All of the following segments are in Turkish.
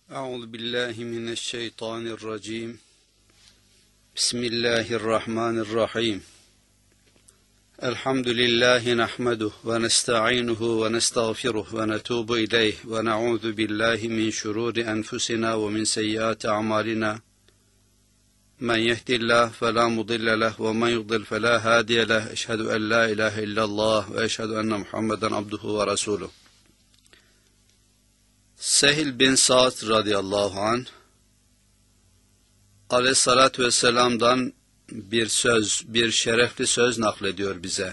أعوذ بالله من الشيطان الرجيم بسم الله الرحمن الرحيم الحمد لله نحمده ونستعينه ونستغفره ونتوب إليه ونعوذ بالله من شرور أنفسنا ومن سيئات أعمالنا من يهد الله فلا مضل له ومن يضلل فلا هادي له أشهد أن لا إله إلا الله وأشهد أن محمدا عبده ورسوله. Sehl bin Sa'd radıyallahu anh aleyhissalatü vesselam'dan bir şerefli söz naklediyor bize.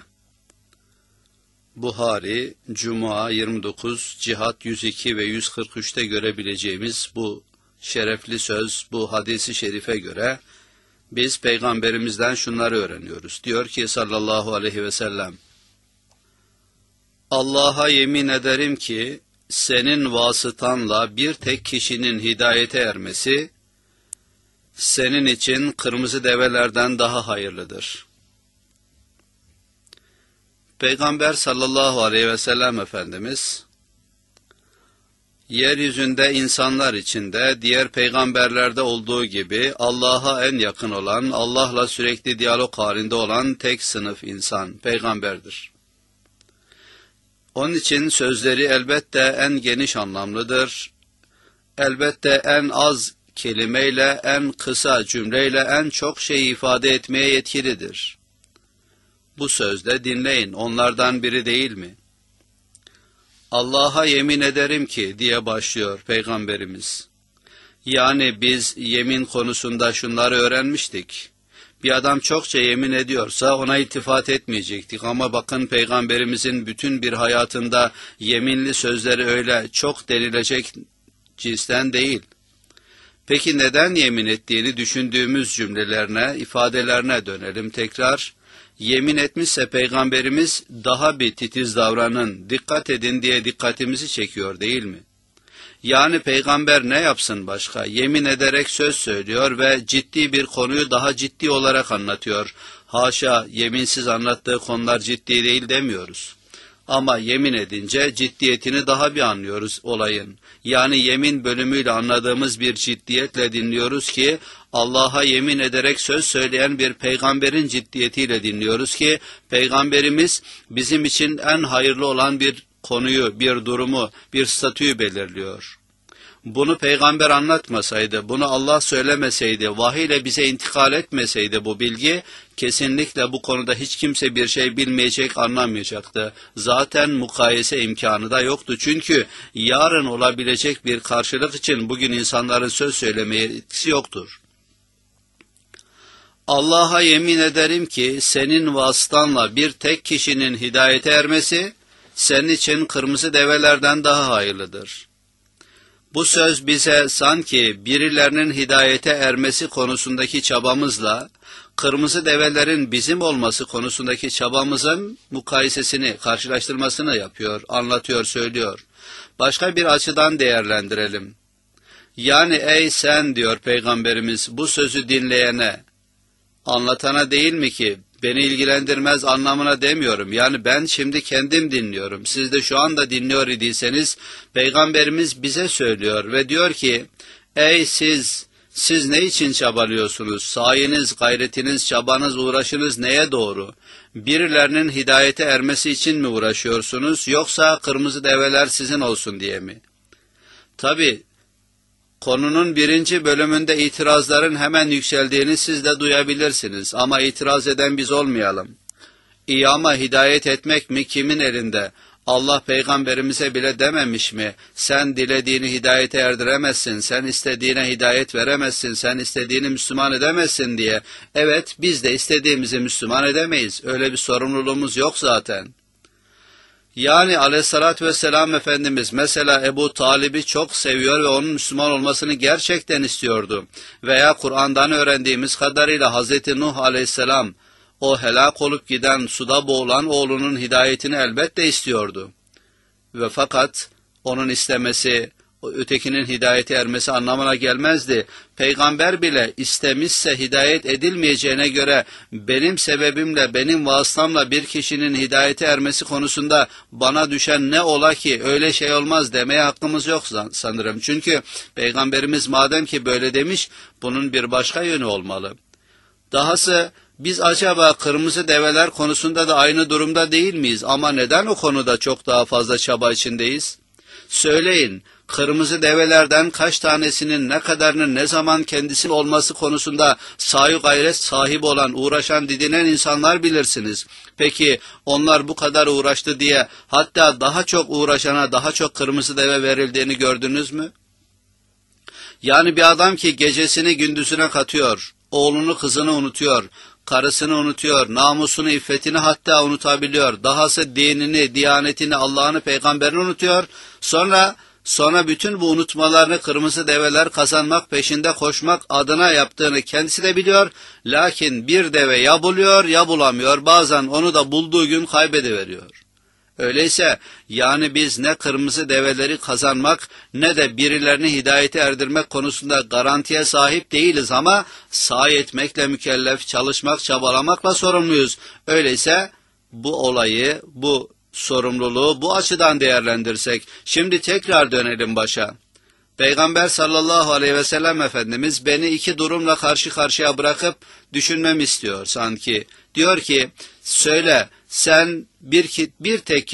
Buhari, Cuma 29, Cihat 102 ve 143'te görebileceğimiz bu şerefli söz, bu hadisi şerife göre biz Peygamberimizden şunları öğreniyoruz. Diyor ki sallallahu aleyhi ve sellem, Allah'a yemin ederim ki senin vasıtanla bir tek kişinin hidayete ermesi, senin için kırmızı develerden daha hayırlıdır. Peygamber sallallahu aleyhi ve sellem Efendimiz, yeryüzünde insanlar içinde diğer peygamberlerde olduğu gibi Allah'a en yakın olan, Allah'la sürekli diyalog halinde olan tek sınıf insan, peygamberdir. Onun için sözleri elbette en geniş anlamlıdır. Elbette en az kelimeyle, en kısa cümleyle en çok şey ifade etmeye yetkilidir. Bu sözde dinleyin, onlardan biri değil mi? Allah'a yemin ederim ki diye başlıyor Peygamberimiz. Yani biz yemin konusunda şunları öğrenmiştik. Bir adam çokça yemin ediyorsa ona iltifat etmeyecektik ama bakın Peygamberimizin bütün bir hayatında yeminli sözleri öyle çok denilecek cinsten değil. Peki neden yemin ettiğini düşündüğümüz cümlelerine, ifadelerine dönelim tekrar. Yemin etmişse Peygamberimiz daha bir titiz davranın, dikkat edin diye dikkatimizi çekiyor değil mi? Yani peygamber ne yapsın başka? Yemin ederek söz söylüyor ve ciddi bir konuyu daha ciddi olarak anlatıyor. Haşa, yeminsiz anlattığı konular ciddi değil demiyoruz. Ama yemin edince ciddiyetini daha bir anlıyoruz olayın. Yani yemin bölümüyle anladığımız bir ciddiyetle dinliyoruz ki Allah'a yemin ederek söz söyleyen bir peygamberin ciddiyetiyle dinliyoruz ki Peygamberimiz bizim için en hayırlı olan bir konuyu, bir durumu, bir statüyü belirliyor. Bunu peygamber anlatmasaydı, bunu Allah söylemeseydi, vahiy ile bize intikal etmeseydi bu bilgi, kesinlikle bu konuda hiç kimse bir şey bilmeyecek, anlamayacaktı. Zaten mukayese imkanı da yoktu. Çünkü yarın olabilecek bir karşılık için bugün insanların söz söylemeye etkisi yoktur. Allah'a yemin ederim ki senin vasıtanla bir tek kişinin hidayete ermesi, senin için kırmızı develerden daha hayırlıdır. Bu söz bize sanki birilerinin hidayete ermesi konusundaki çabamızla, kırmızı develerin bizim olması konusundaki çabamızın mukayesesini, karşılaştırmasını yapıyor, anlatıyor, söylüyor. Başka bir açıdan değerlendirelim. Yani ey sen diyor Peygamberimiz bu sözü dinleyene, anlatana değil mi ki, beni ilgilendirmez anlamına demiyorum. Yani ben şimdi kendim dinliyorum. Siz de şu anda dinliyor idiyseniz Peygamberimiz bize söylüyor ve diyor ki ey siz ne için çabalıyorsunuz? Sayeniz, gayretiniz, çabanız, uğraşınız neye doğru? Birilerinin hidayete ermesi için mi uğraşıyorsunuz yoksa kırmızı develer sizin olsun diye mi? Tabii konunun birinci bölümünde itirazların hemen yükseldiğini siz de duyabilirsiniz. Ama itiraz eden biz olmayalım. İyi ama hidayet etmek mi kimin elinde? Allah peygamberimize bile dememiş mi? Sen dilediğini hidayete erdiremezsin, sen istediğine hidayet veremezsin, sen istediğini Müslüman edemezsin diye. Evet, biz de istediğimizi Müslüman edemeyiz. Öyle bir sorumluluğumuz yok zaten. Yani aleyhissalatü vesselam Efendimiz mesela Ebu Talib'i çok seviyor ve onun Müslüman olmasını gerçekten istiyordu. Veya Kur'an'dan öğrendiğimiz kadarıyla Hazreti Nuh aleyhisselam o helak olup giden suda boğulan oğlunun hidayetini elbette istiyordu. Ve fakat onun istemesi ötekinin hidayete ermesi anlamına gelmezdi. Peygamber bile istemişse hidayet edilmeyeceğine göre benim sebebimle, benim vasıtamla bir kişinin hidayete ermesi konusunda bana düşen ne ola ki öyle şey olmaz demeye hakkımız yok sanırım. Çünkü Peygamberimiz madem ki böyle demiş, bunun bir başka yönü olmalı. Dahası biz acaba kırmızı develer konusunda da aynı durumda değil miyiz? Ama neden o konuda çok daha fazla çaba içindeyiz? Söyleyin, kırmızı develerden kaç tanesinin ne kadarının ne zaman kendisi olması konusunda sahi gayret sahibi olan, uğraşan, didinen insanlar bilirsiniz. Peki onlar bu kadar uğraştı diye hatta daha çok uğraşana daha çok kırmızı deve verildiğini gördünüz mü? Yani bir adam ki gecesini gündüzüne katıyor, oğlunu kızını unutuyor, karısını unutuyor, namusunu, iffetini hatta unutabiliyor. Dahası dinini, diyanetini, Allah'ını, peygamberini unutuyor. Sonra bütün bu unutmalarını kırmızı develer kazanmak, peşinde koşmak adına yaptığını kendisi de biliyor. Lakin bir deve ya buluyor ya bulamıyor. Bazen onu da bulduğu gün kaybediveriyor. Öyleyse yani biz ne kırmızı develeri kazanmak ne de birilerini hidayete erdirmek konusunda garantiye sahip değiliz ama sahi etmekle mükellef, çalışmak, çabalamakla sorumluyuz. Öyleyse bu olayı, bu sorumluluğu bu açıdan değerlendirsek, şimdi tekrar dönelim başa. Peygamber sallallahu aleyhi ve sellem Efendimiz beni iki durumla karşı karşıya bırakıp düşünmemi istiyor sanki. Diyor ki, söyle sen bir tek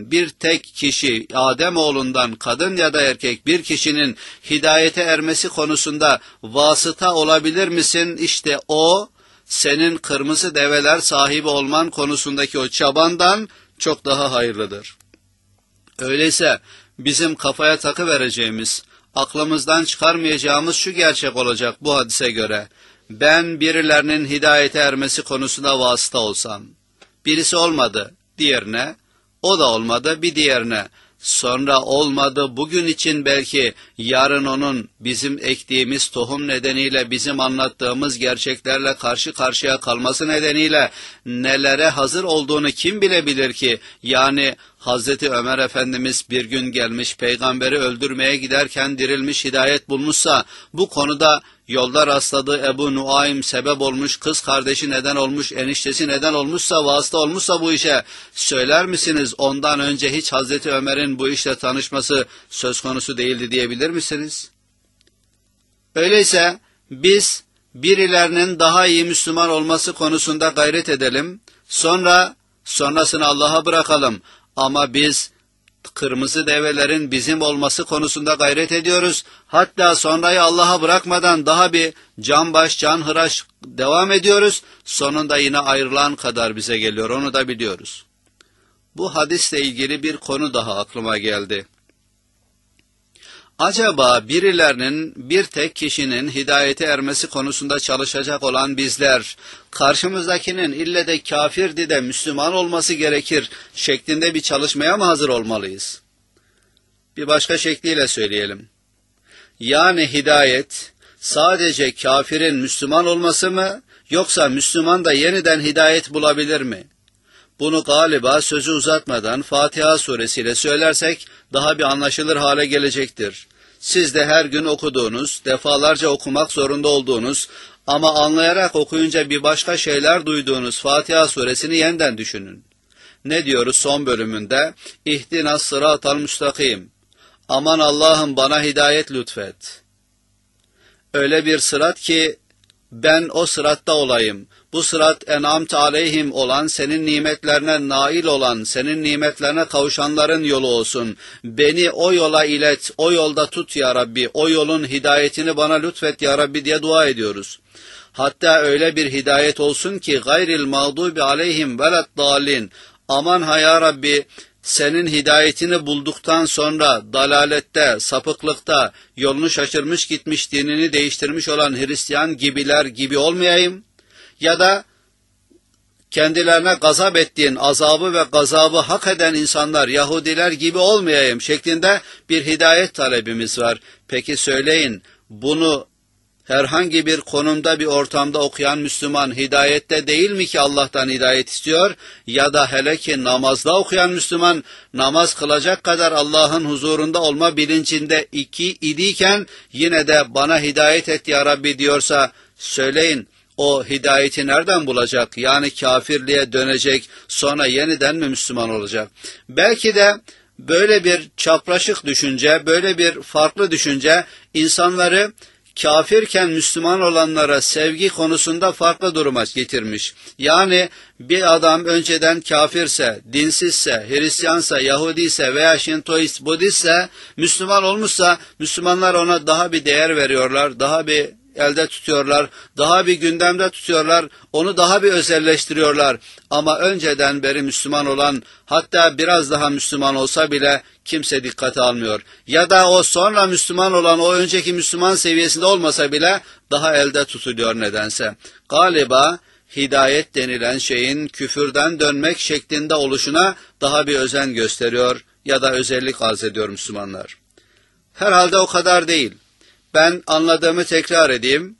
kişi Ademoğlundan kadın ya da erkek bir kişinin hidayete ermesi konusunda vasıta olabilir misin? İşte o senin kırmızı develer sahibi olman konusundaki o çabandan çok daha hayırlıdır. Öyleyse bizim kafaya takıvereceğimiz, aklımızdan çıkarmayacağımız şu gerçek olacak bu hadise göre. Ben birilerinin hidayete ermesi konusunda vasıta olsam, birisi olmadı diğerine, o da olmadı bir diğerine, sonra olmadı bugün için belki yarın onun bizim ektiğimiz tohum nedeniyle bizim anlattığımız gerçeklerle karşı karşıya kalması nedeniyle nelere hazır olduğunu kim bilebilir ki? Yani Hazreti Ömer Efendimiz bir gün gelmiş peygamberi öldürmeye giderken dirilmiş, hidayet bulmuşsa, bu konuda yolda rastladığı Ebu Nuaym sebep olmuş, kız kardeşi neden olmuş, eniştesi neden olmuşsa, vasıta olmuşsa bu işe, söyler misiniz ondan önce hiç Hazreti Ömer'in bu işle tanışması söz konusu değildi diyebilir misiniz? Öyleyse biz birilerinin daha iyi Müslüman olması konusunda gayret edelim, sonrasını Allah'a bırakalım. Ama biz kırmızı develerin bizim olması konusunda gayret ediyoruz. Hatta sonrayı Allah'a bırakmadan daha bir canbaş, canhıraş devam ediyoruz. Sonunda yine ayrılan kadar bize geliyor, onu da biliyoruz. Bu hadisle ilgili bir konu daha aklıma geldi. Acaba birilerinin, bir tek kişinin hidayete ermesi konusunda çalışacak olan bizler, karşımızdakinin ille de kafirdi de Müslüman olması gerekir şeklinde bir çalışmaya mı hazır olmalıyız? Bir başka şekliyle söyleyelim. Yani hidayet sadece kafirin Müslüman olması mı, yoksa Müslüman da yeniden hidayet bulabilir mi? Bunu galiba sözü uzatmadan Fatiha suresiyle söylersek daha bir anlaşılır hale gelecektir. Siz de her gün okuduğunuz, defalarca okumak zorunda olduğunuz ama anlayarak okuyunca bir başka şeyler duyduğunuz Fatiha suresini yeniden düşünün. Ne diyoruz son bölümünde? İhdinas sıratal müstakim. Aman Allah'ım bana hidayet lütfet. Öyle bir sırat ki ben o sıratta olayım. Bu sırat en'amte aleyhim olan, senin nimetlerine nail olan, senin nimetlerine kavuşanların yolu olsun. Beni o yola ilet, o yolda tut ya Rabbi, o yolun hidayetini bana lütfet ya Rabbi diye dua ediyoruz. Hatta öyle bir hidayet olsun ki gayril mağdubi aleyhim veleddallin. Aman ha ya Rabbi, senin hidayetini bulduktan sonra dalalette, sapıklıkta, yolunu şaşırmış gitmiş, dinini değiştirmiş olan Hristiyan gibiler gibi olmayayım. Ya da kendilerine gazap ettiğin azabı ve gazabı hak eden insanlar, Yahudiler gibi olmayayım şeklinde bir hidayet talebimiz var. Peki söyleyin, bunu herhangi bir konumda bir ortamda okuyan Müslüman hidayette değil mi ki Allah'tan hidayet istiyor? Ya da hele ki namazda okuyan Müslüman namaz kılacak kadar Allah'ın huzurunda olma bilincinde idiyken yine de bana hidayet et ya Rabbi diyorsa söyleyin, o hidayeti nereden bulacak? Yani kafirliğe dönecek, sonra yeniden mi Müslüman olacak? Belki de böyle bir çapraşık düşünce, böyle bir farklı düşünce insanları kafirken Müslüman olanlara sevgi konusunda farklı duruma getirmiş. Yani bir adam önceden kafirse, dinsizse, Hristiyansa, Yahudiyse veya Şintoist, Budistse, Müslüman olmuşsa Müslümanlar ona daha bir değer veriyorlar, daha bir elde tutuyorlar, daha bir gündemde tutuyorlar, onu daha bir özelleştiriyorlar. Ama önceden beri Müslüman olan, hatta biraz daha Müslüman olsa bile kimse dikkate almıyor. Ya da o sonra Müslüman olan, o önceki Müslüman seviyesinde olmasa bile daha elde tutuluyor nedense. Galiba hidayet denilen şeyin küfürden dönmek şeklinde oluşuna daha bir özen gösteriyor ya da özellik arz ediyor Müslümanlar. Herhalde o kadar değil. Ben anladığımı tekrar edeyim.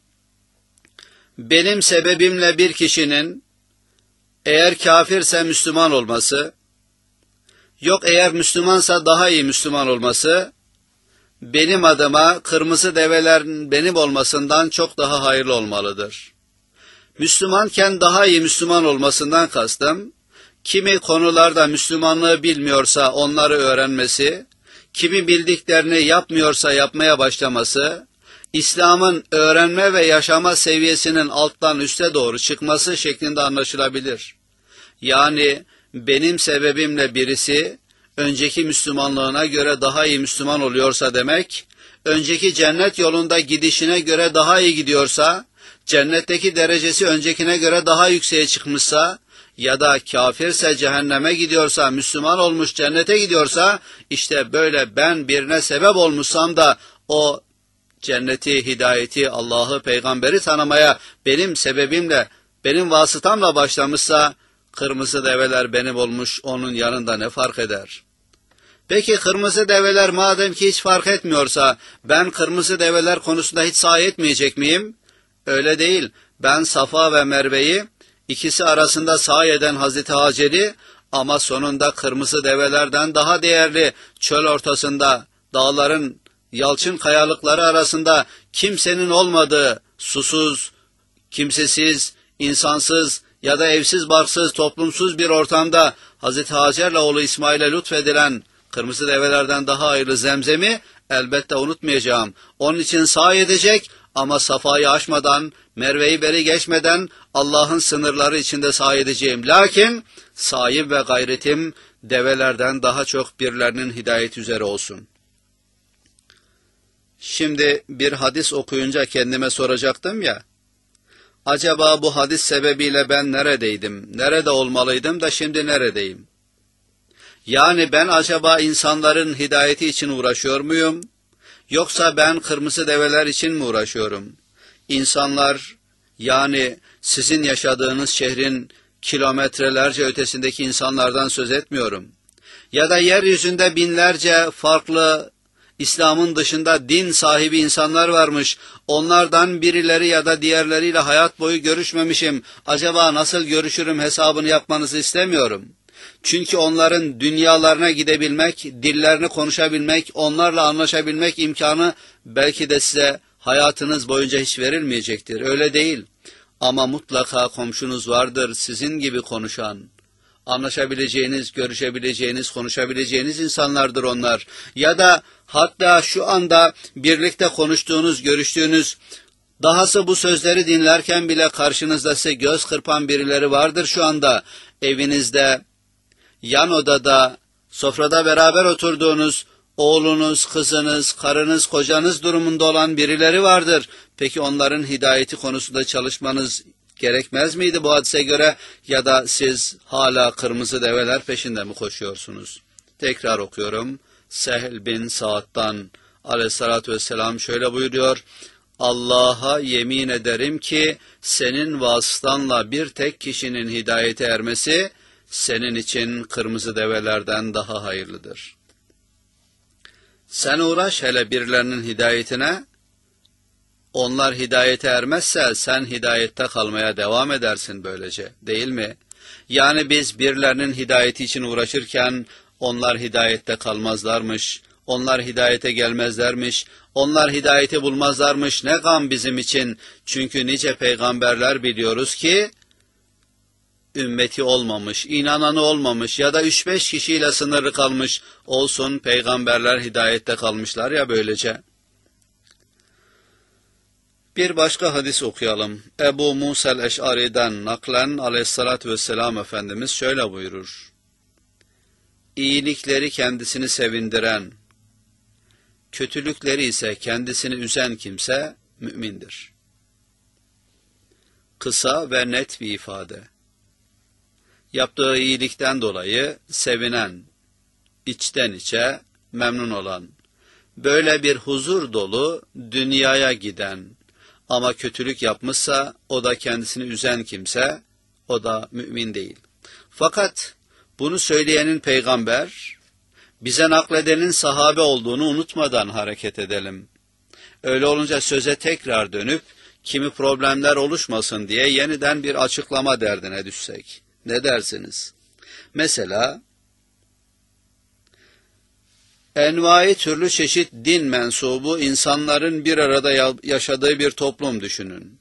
Benim sebebimle bir kişinin eğer kafirse Müslüman olması, yok eğer Müslümansa daha iyi Müslüman olması, benim adıma kırmızı develerin benim olmasından çok daha hayırlı olmalıdır. Müslümanken daha iyi Müslüman olmasından kastım, kimi konularda Müslümanlığı bilmiyorsa onları öğrenmesi, kimi bildiklerini yapmıyorsa yapmaya başlaması, İslam'ın öğrenme ve yaşama seviyesinin alttan üste doğru çıkması şeklinde anlaşılabilir. Yani benim sebebimle birisi önceki Müslümanlığına göre daha iyi Müslüman oluyorsa demek, önceki cennet yolunda gidişine göre daha iyi gidiyorsa, cennetteki derecesi öncekine göre daha yükseğe çıkmışsa, ya da kafirse cehenneme gidiyorsa, Müslüman olmuş cennete gidiyorsa, işte böyle ben birine sebep olmuşsam da o cenneti, hidayeti, Allah'ı, peygamberi tanımaya benim sebebimle, benim vasıtamla başlamışsa, kırmızı develer benim olmuş, onun yanında ne fark eder? Peki kırmızı develer madem ki hiç fark etmiyorsa, ben kırmızı develer konusunda hiç sahi etmeyecek miyim? Öyle değil. Ben Safa ve Merve'yi, İkisi arasında sahi eden Hazreti Hacer'i, ama sonunda kırmızı develerden daha değerli çöl ortasında, dağların yalçın kayalıkları arasında kimsenin olmadığı, susuz, kimsesiz, insansız ya da evsiz barksız, toplumsuz bir ortamda Hazreti Hacer'le oğlu İsmail'e lütfedilen kırmızı develerden daha hayırlı Zemzem'i elbette unutmayacağım. Onun için sahi edecek ama Safa'yı aşmadan, Merve'yi beri geçmeden Allah'ın sınırları içinde sahi edeceğim. Lakin sayım ve gayretim develerden daha çok birilerinin hidayet üzere olsun. Şimdi bir hadis okuyunca kendime soracaktım ya, acaba bu hadis sebebiyle ben neredeydim, nerede olmalıydım da şimdi neredeyim? Yani ben acaba insanların hidayeti için uğraşıyor muyum? Yoksa ben kırmızı develer için mi uğraşıyorum? İnsanlar, yani sizin yaşadığınız şehrin kilometrelerce ötesindeki insanlardan söz etmiyorum. Ya da yeryüzünde binlerce farklı İslam'ın dışında din sahibi insanlar varmış. Onlardan birileri ya da diğerleriyle hayat boyu görüşmemişim. Acaba nasıl görüşürüm hesabını yapmanızı istemiyorum. Çünkü onların dünyalarına gidebilmek, dillerini konuşabilmek, onlarla anlaşabilmek imkanı belki de size hayatınız boyunca hiç verilmeyecektir. Öyle değil. Ama mutlaka komşunuz vardır sizin gibi konuşan. Anlaşabileceğiniz, görüşebileceğiniz, konuşabileceğiniz insanlardır onlar. Ya da hatta şu anda birlikte konuştuğunuz, görüştüğünüz, dahası bu sözleri dinlerken bile karşınızda size göz kırpan birileri vardır şu anda. Evinizde, yan odada, sofrada beraber oturduğunuz, oğlunuz, kızınız, karınız, kocanız durumunda olan birileri vardır. Peki onların hidayeti konusunda çalışmanız gerekmez miydi bu hadise göre, ya da siz hala kırmızı develer peşinde mi koşuyorsunuz? Tekrar okuyorum. Sehl bin Sa'd'dan aleyhissalatü vesselam şöyle buyuruyor: Allah'a yemin ederim ki senin vasıtanla bir tek kişinin hidayete ermesi senin için kırmızı develerden daha hayırlıdır. Sen uğraş hele birilerinin hidayetine, Onlar hidayete ermezse sen hidayette kalmaya devam edersin böylece, değil mi? Yani biz birilerinin hidayeti için uğraşırken onlar hidayette kalmazlarmış, onlar hidayete gelmezlermiş, onlar hidayeti bulmazlarmış. Ne gam bizim için, çünkü nice peygamberler biliyoruz ki ümmeti olmamış, inananı olmamış ya da 3-5 kişiyle sınırlı kalmış, olsun peygamberler hidayette kalmışlar ya böylece. Bir başka hadis okuyalım. Ebu Musa el-Eş'ari'den naklen aleyhissalatü vesselam Efendimiz şöyle buyurur: İyilikleri kendisini sevindiren, kötülükleri ise kendisini üzen kimse mümindir. Kısa ve net bir ifade. Yaptığı iyilikten dolayı sevinen, içten içe memnun olan, böyle bir huzur dolu dünyaya giden, ama kötülük yapmışsa o da kendisini üzen kimse, o da mümin değil. Fakat bunu söyleyenin peygamber, bize nakledenin sahabe olduğunu unutmadan hareket edelim. Öyle olunca söze tekrar dönüp kimi problemler oluşmasın diye yeniden bir açıklama derdine düşsek. Ne dersiniz? Mesela envai türlü çeşit din mensubu insanların bir arada yaşadığı bir toplum düşünün.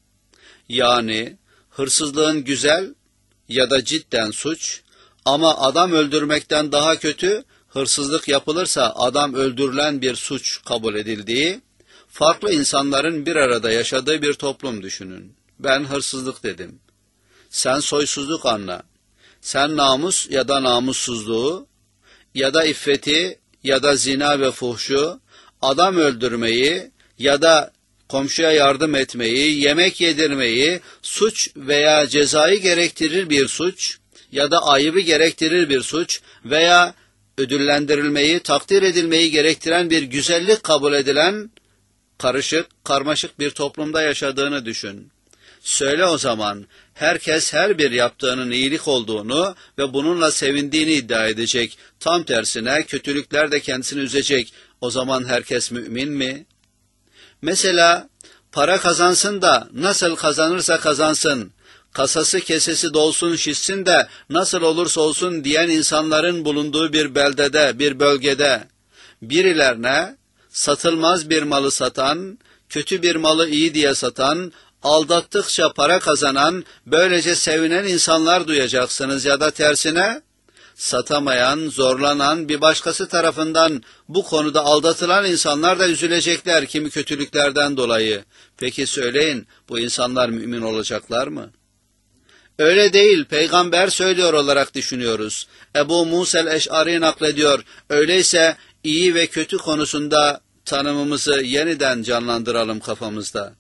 Yani hırsızlığın güzel ya da cidden suç, ama adam öldürmekten daha kötü, hırsızlık yapılırsa adam öldürülen bir suç kabul edildiği, farklı insanların bir arada yaşadığı bir toplum düşünün. Ben hırsızlık dedim. Sen soysuzluk anla. Sen namus ya da namussuzluğu ya da iffeti ya da zina ve fuhşu, adam öldürmeyi ya da komşuya yardım etmeyi, yemek yedirmeyi, suç veya cezayı gerektirir bir suç ya da ayıbı gerektirir bir suç veya ödüllendirilmeyi, takdir edilmeyi gerektiren bir güzellik kabul edilen karışık, karmaşık bir toplumda yaşadığını düşün. Söyle o zaman, herkes her bir yaptığının iyilik olduğunu ve bununla sevindiğini iddia edecek. Tam tersine kötülükler de kendisini üzecek. O zaman herkes mümin mi? Mesela para kazansın da nasıl kazanırsa kazansın, kasası kesesi dolsun şişsin de nasıl olursa olsun diyen insanların bulunduğu bir beldede, bir bölgede birilerine satılmaz bir malı satan, kötü bir malı iyi diye satan, aldattıkça para kazanan, böylece sevinen insanlar duyacaksınız ya da tersine, satamayan, zorlanan, bir başkası tarafından bu konuda aldatılan insanlar da üzülecekler kimi kötülüklerden dolayı. Peki söyleyin, bu insanlar mümin olacaklar mı? Öyle değil, peygamber söylüyor olarak düşünüyoruz. Ebu Musa el-Eş'ari naklediyor. Öyleyse iyi ve kötü konusunda tanımımızı yeniden canlandıralım kafamızda.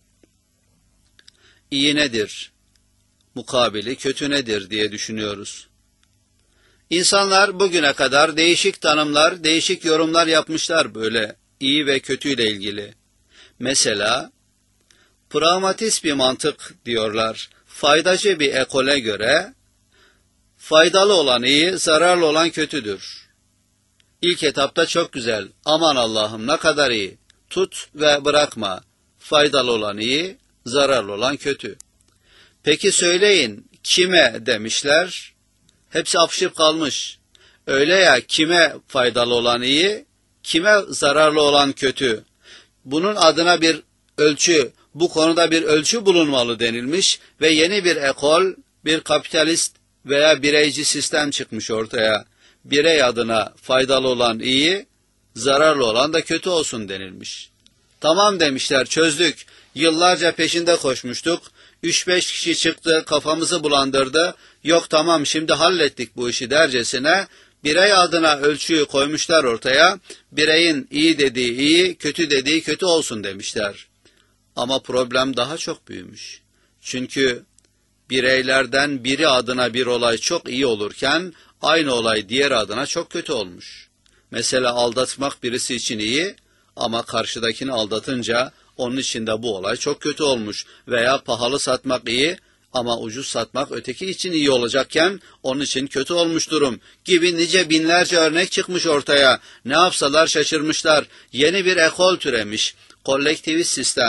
İyi nedir? Mukabili kötü nedir diye düşünüyoruz. İnsanlar bugüne kadar değişik tanımlar, değişik yorumlar yapmışlar böyle iyi ve kötüyle ilgili. Mesela pragmatist bir mantık diyorlar. Faydacı bir ekole göre faydalı olan iyi, zararlı olan kötüdür. İlk etapta çok güzel. Aman Allah'ım ne kadar iyi. Tut ve bırakma. Faydalı olan iyi, zararlı olan kötü. Peki söyleyin kime demişler? Hepsi apışıp kalmış. Öyle ya, kime faydalı olan iyi, kime zararlı olan kötü? Bunun adına bir ölçü, bu konuda bir ölçü bulunmalı denilmiş ve yeni bir ekol, bir kapitalist veya bireyci sistem çıkmış ortaya. Birey adına faydalı olan iyi, zararlı olan da kötü olsun denilmiş. Tamam demişler, çözdük. Yıllarca peşinde koşmuştuk. 3-5 kişi çıktı, kafamızı bulandırdı. Yok tamam şimdi hallettik bu işi dercesine birey adına ölçüyü koymuşlar ortaya. Bireyin iyi dediği iyi, kötü dediği kötü olsun demişler. Ama problem daha çok büyümüş. Çünkü bireylerden biri adına bir olay çok iyi olurken aynı olay diğer adına çok kötü olmuş. Mesela aldatmak birisi için iyi ama karşıdakini aldatınca onun için de bu olay çok kötü olmuş. Veya pahalı satmak iyi ama ucuz satmak öteki için iyi olacakken onun için kötü olmuş durum gibi nice binlerce örnek çıkmış ortaya. Ne yapsalar şaşırmışlar. Yeni bir ekol türemiş. Kolektivist sistem.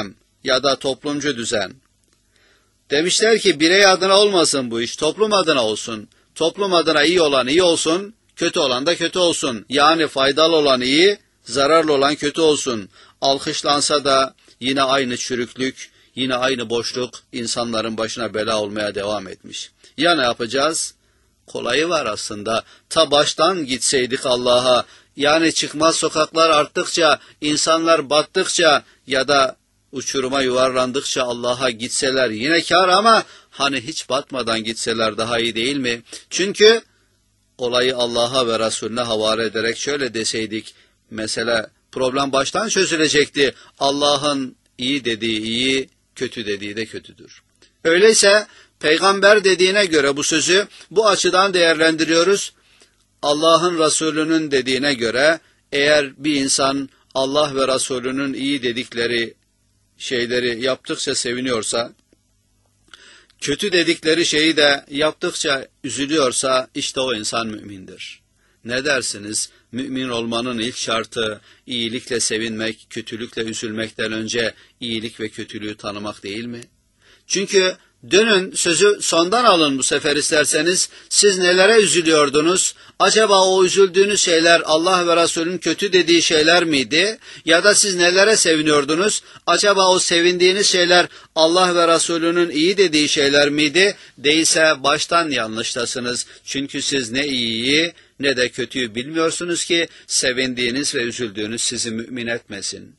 ya da toplumcu düzen. Demişler ki birey adına olmasın bu iş, toplum adına olsun. Toplum adına iyi olan iyi olsun, kötü olan da kötü olsun. Yani faydalı olan iyi, zararlı olan kötü olsun. Alkışlansa da yine aynı çürüklük, yine aynı boşluk insanların başına bela olmaya devam etmiş. Ya ne yapacağız? Kolayı var aslında. Ta baştan gitseydik Allah'a, yani çıkmaz sokaklar arttıkça, insanlar battıkça ya da uçuruma yuvarlandıkça Allah'a gitseler yine kâr, ama hani hiç batmadan gitseler daha iyi değil mi? Çünkü olayı Allah'a ve Resulüne havale ederek şöyle deseydik, mesela problem baştan çözülecekti. Allah'ın iyi dediği iyi, kötü dediği de kötüdür. Öyleyse peygamber dediğine göre bu sözü bu açıdan değerlendiriyoruz. Allah'ın Resulü'nün dediğine göre eğer bir insan Allah ve Resulü'nün iyi dedikleri şeyleri yaptıkça seviniyorsa, kötü dedikleri şeyi de yaptıkça üzülüyorsa, işte o insan mümindir. Ne dersiniz? Mümin olmanın ilk şartı iyilikle sevinmek, kötülükle üzülmekten önce iyilik ve kötülüğü tanımak değil mi? Çünkü dönün sözü sondan alın bu sefer isterseniz. Siz nelere üzülüyordunuz? Acaba o üzüldüğünüz şeyler Allah ve Resulünün kötü dediği şeyler miydi? Ya da siz nelere seviniyordunuz? Acaba o sevindiğiniz şeyler Allah ve Resulünün iyi dediği şeyler miydi? Değilse baştan yanlıştasınız. Çünkü siz ne iyiyi ne de kötüyü bilmiyorsunuz ki sevindiğiniz ve üzüldüğünüz sizi mümin etmesin.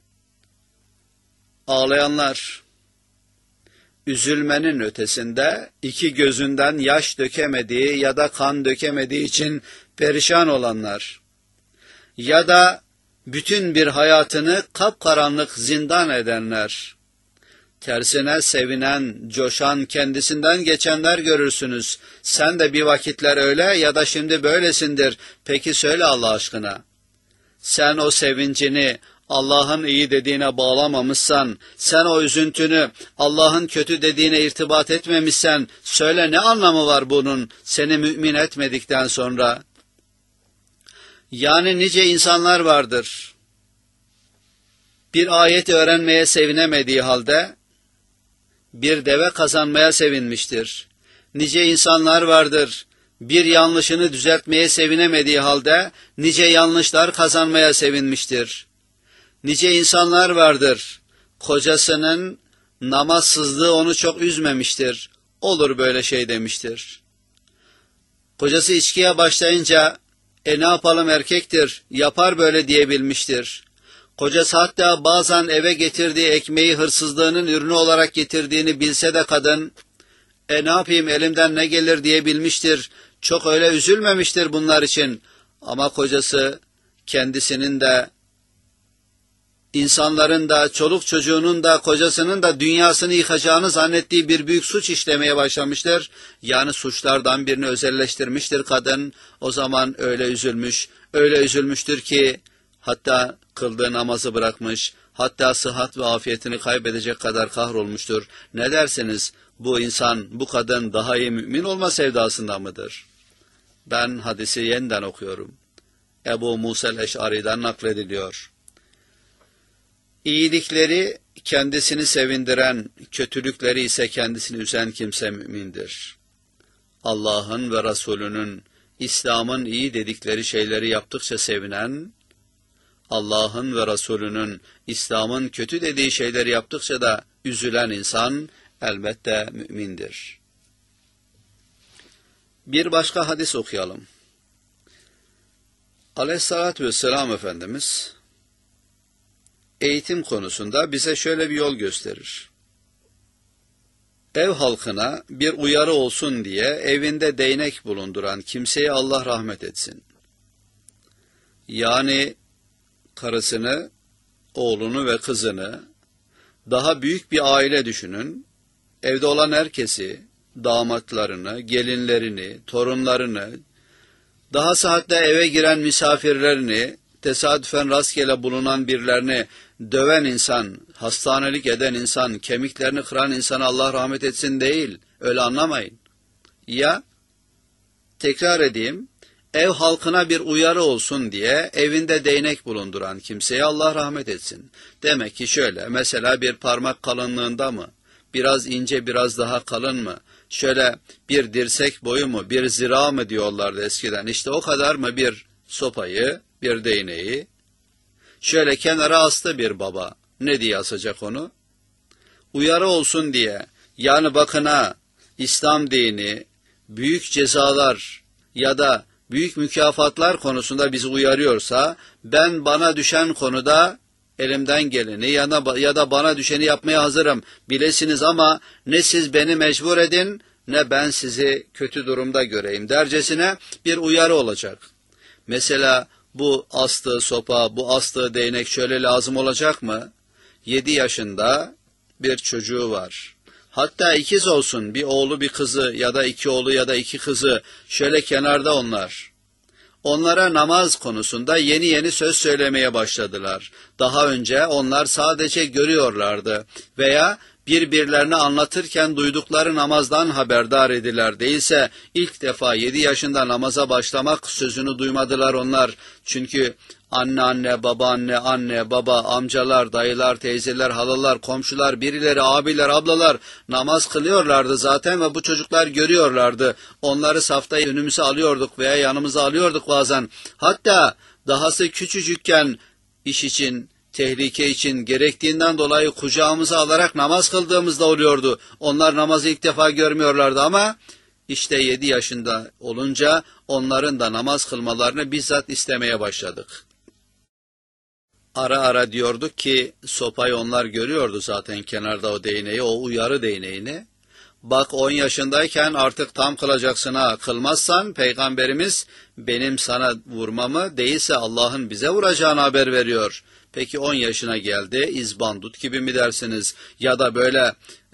Ağlayanlar, üzülmenin ötesinde iki gözünden yaş dökemediği ya da kan dökemediği için perişan olanlar ya da bütün bir hayatını kapkaranlık zindan edenler, tersine sevinen, coşan, kendisinden geçenler görürsünüz. Sen de bir vakitler öyle ya da şimdi böylesindir. Peki söyle Allah aşkına. Sen o sevincini Allah'ın iyi dediğine bağlamamışsan, sen o üzüntünü Allah'ın kötü dediğine irtibat etmemişsen, söyle ne anlamı var bunun seni mümin etmedikten sonra? Yani nice insanlar vardır, bir ayet öğrenmeye sevinemediği halde, bir deve kazanmaya sevinmiştir. Nice insanlar vardır, bir yanlışını düzeltmeye sevinemediği halde, nice yanlışlar kazanmaya sevinmiştir. Nice insanlar vardır, kocasının namazsızlığı onu çok üzmemiştir, olur böyle şey demiştir. Kocası içkiye başlayınca, ne yapalım erkektir, yapar böyle diyebilmiştir. Kocası hatta bazen eve getirdiği ekmeği hırsızlığının ürünü olarak getirdiğini bilse de kadın, ne yapayım elimden ne gelir diyebilmiştir. Çok öyle üzülmemiştir bunlar için. Ama kocası kendisinin de, İnsanların da, çoluk çocuğunun da, kocasının da dünyasını yıkacağını zannettiği bir büyük suç işlemeye başlamıştır. Yani suçlardan birini özelleştirmiştir kadın. O zaman öyle üzülmüş, öyle üzülmüştür ki hatta kıldığı namazı bırakmış, hatta sıhhat ve afiyetini kaybedecek kadar kahrolmuştur. Ne dersiniz? Bu insan, bu kadın daha iyi mümin olma sevdasında mıdır? Ben hadisi yeniden okuyorum. Ebu Musa el-Eş'ari'den naklediliyor. İyilikleri kendisini sevindiren, kötülükleri ise kendisini üzen kimse mümindir. Allah'ın ve Resulünün, İslam'ın iyi dedikleri şeyleri yaptıkça sevinen, Allah'ın ve Resulünün, İslam'ın kötü dediği şeyleri yaptıkça da üzülen insan elbette mümindir. Bir başka hadis okuyalım. Aleyhissalatü vesselam Efendimiz, eğitim konusunda bize şöyle bir yol gösterir. Ev halkına bir uyarı olsun diye evinde değnek bulunduran kimseye Allah rahmet etsin. Yani karısını, oğlunu ve kızını, daha büyük bir aile düşünün, evde olan herkesi, damatlarını, gelinlerini, torunlarını, dahası hatta eve giren misafirlerini, tesadüfen rastgele bulunan birilerini döven insan, hastanelik eden insan, kemiklerini kıran insana Allah rahmet etsin değil, öyle anlamayın. Ya, tekrar edeyim, ev halkına bir uyarı olsun diye evinde değnek bulunduran kimseye Allah rahmet etsin. Demek ki şöyle, mesela bir parmak kalınlığında mı, biraz ince biraz daha kalın mı, şöyle bir dirsek boyu mu, bir zira mı diyorlardı eskiden, işte o kadar mı bir sopayı, bir değneği, şöyle kenara astı bir baba, ne diye asacak onu? Uyarı olsun diye, yani bakın ha, İslam dini büyük cezalar ya da büyük mükafatlar konusunda bizi uyarıyorsa, ben bana düşen konuda elimden geleni ya da bana düşeni yapmaya hazırım, bilesiniz ama ne siz beni mecbur edin ne ben sizi kötü durumda göreyim dercesine bir uyarı olacak. Mesela bu astığı sopa, bu astığı değnek şöyle lazım olacak mı? 7 yaşında bir çocuğu var. Hatta ikiz olsun, bir oğlu bir kızı ya da 2 oğlu ya da 2 kızı, şöyle kenarda onlar. Onlara namaz konusunda yeni yeni söz söylemeye başladılar. Daha önce onlar sadece görüyorlardı veya birbirlerine anlatırken duydukları namazdan haberdar idiler. Değilse ilk defa 7 yaşında namaza başlamak sözünü duymadılar onlar. Çünkü anne, babaanne, anne, baba, amcalar, dayılar, teyzeler, halalar, komşular, birileri, abiler, ablalar namaz kılıyorlardı zaten ve bu çocuklar görüyorlardı. Onları safta önümüze alıyorduk veya yanımıza alıyorduk bazen. Hatta dahası küçücükken iş için, tehlike için gerektiğinden dolayı kucağımıza alarak namaz kıldığımızda oluyordu. Onlar namazı ilk defa görmüyorlardı ama işte 7 yaşında olunca onların da namaz kılmalarını bizzat istemeye başladık. Ara ara diyorduk ki sopayı onlar görüyordu zaten kenarda o değneği, o uyarı değneğini. Bak 10 yaşındayken artık tam kılacaksın ha, kılmazsan Peygamberimiz benim sana vurmamı değilse Allah'ın bize vuracağını haber veriyor. Peki 10 yaşına geldi, izbandut gibi mi dersiniz ya da böyle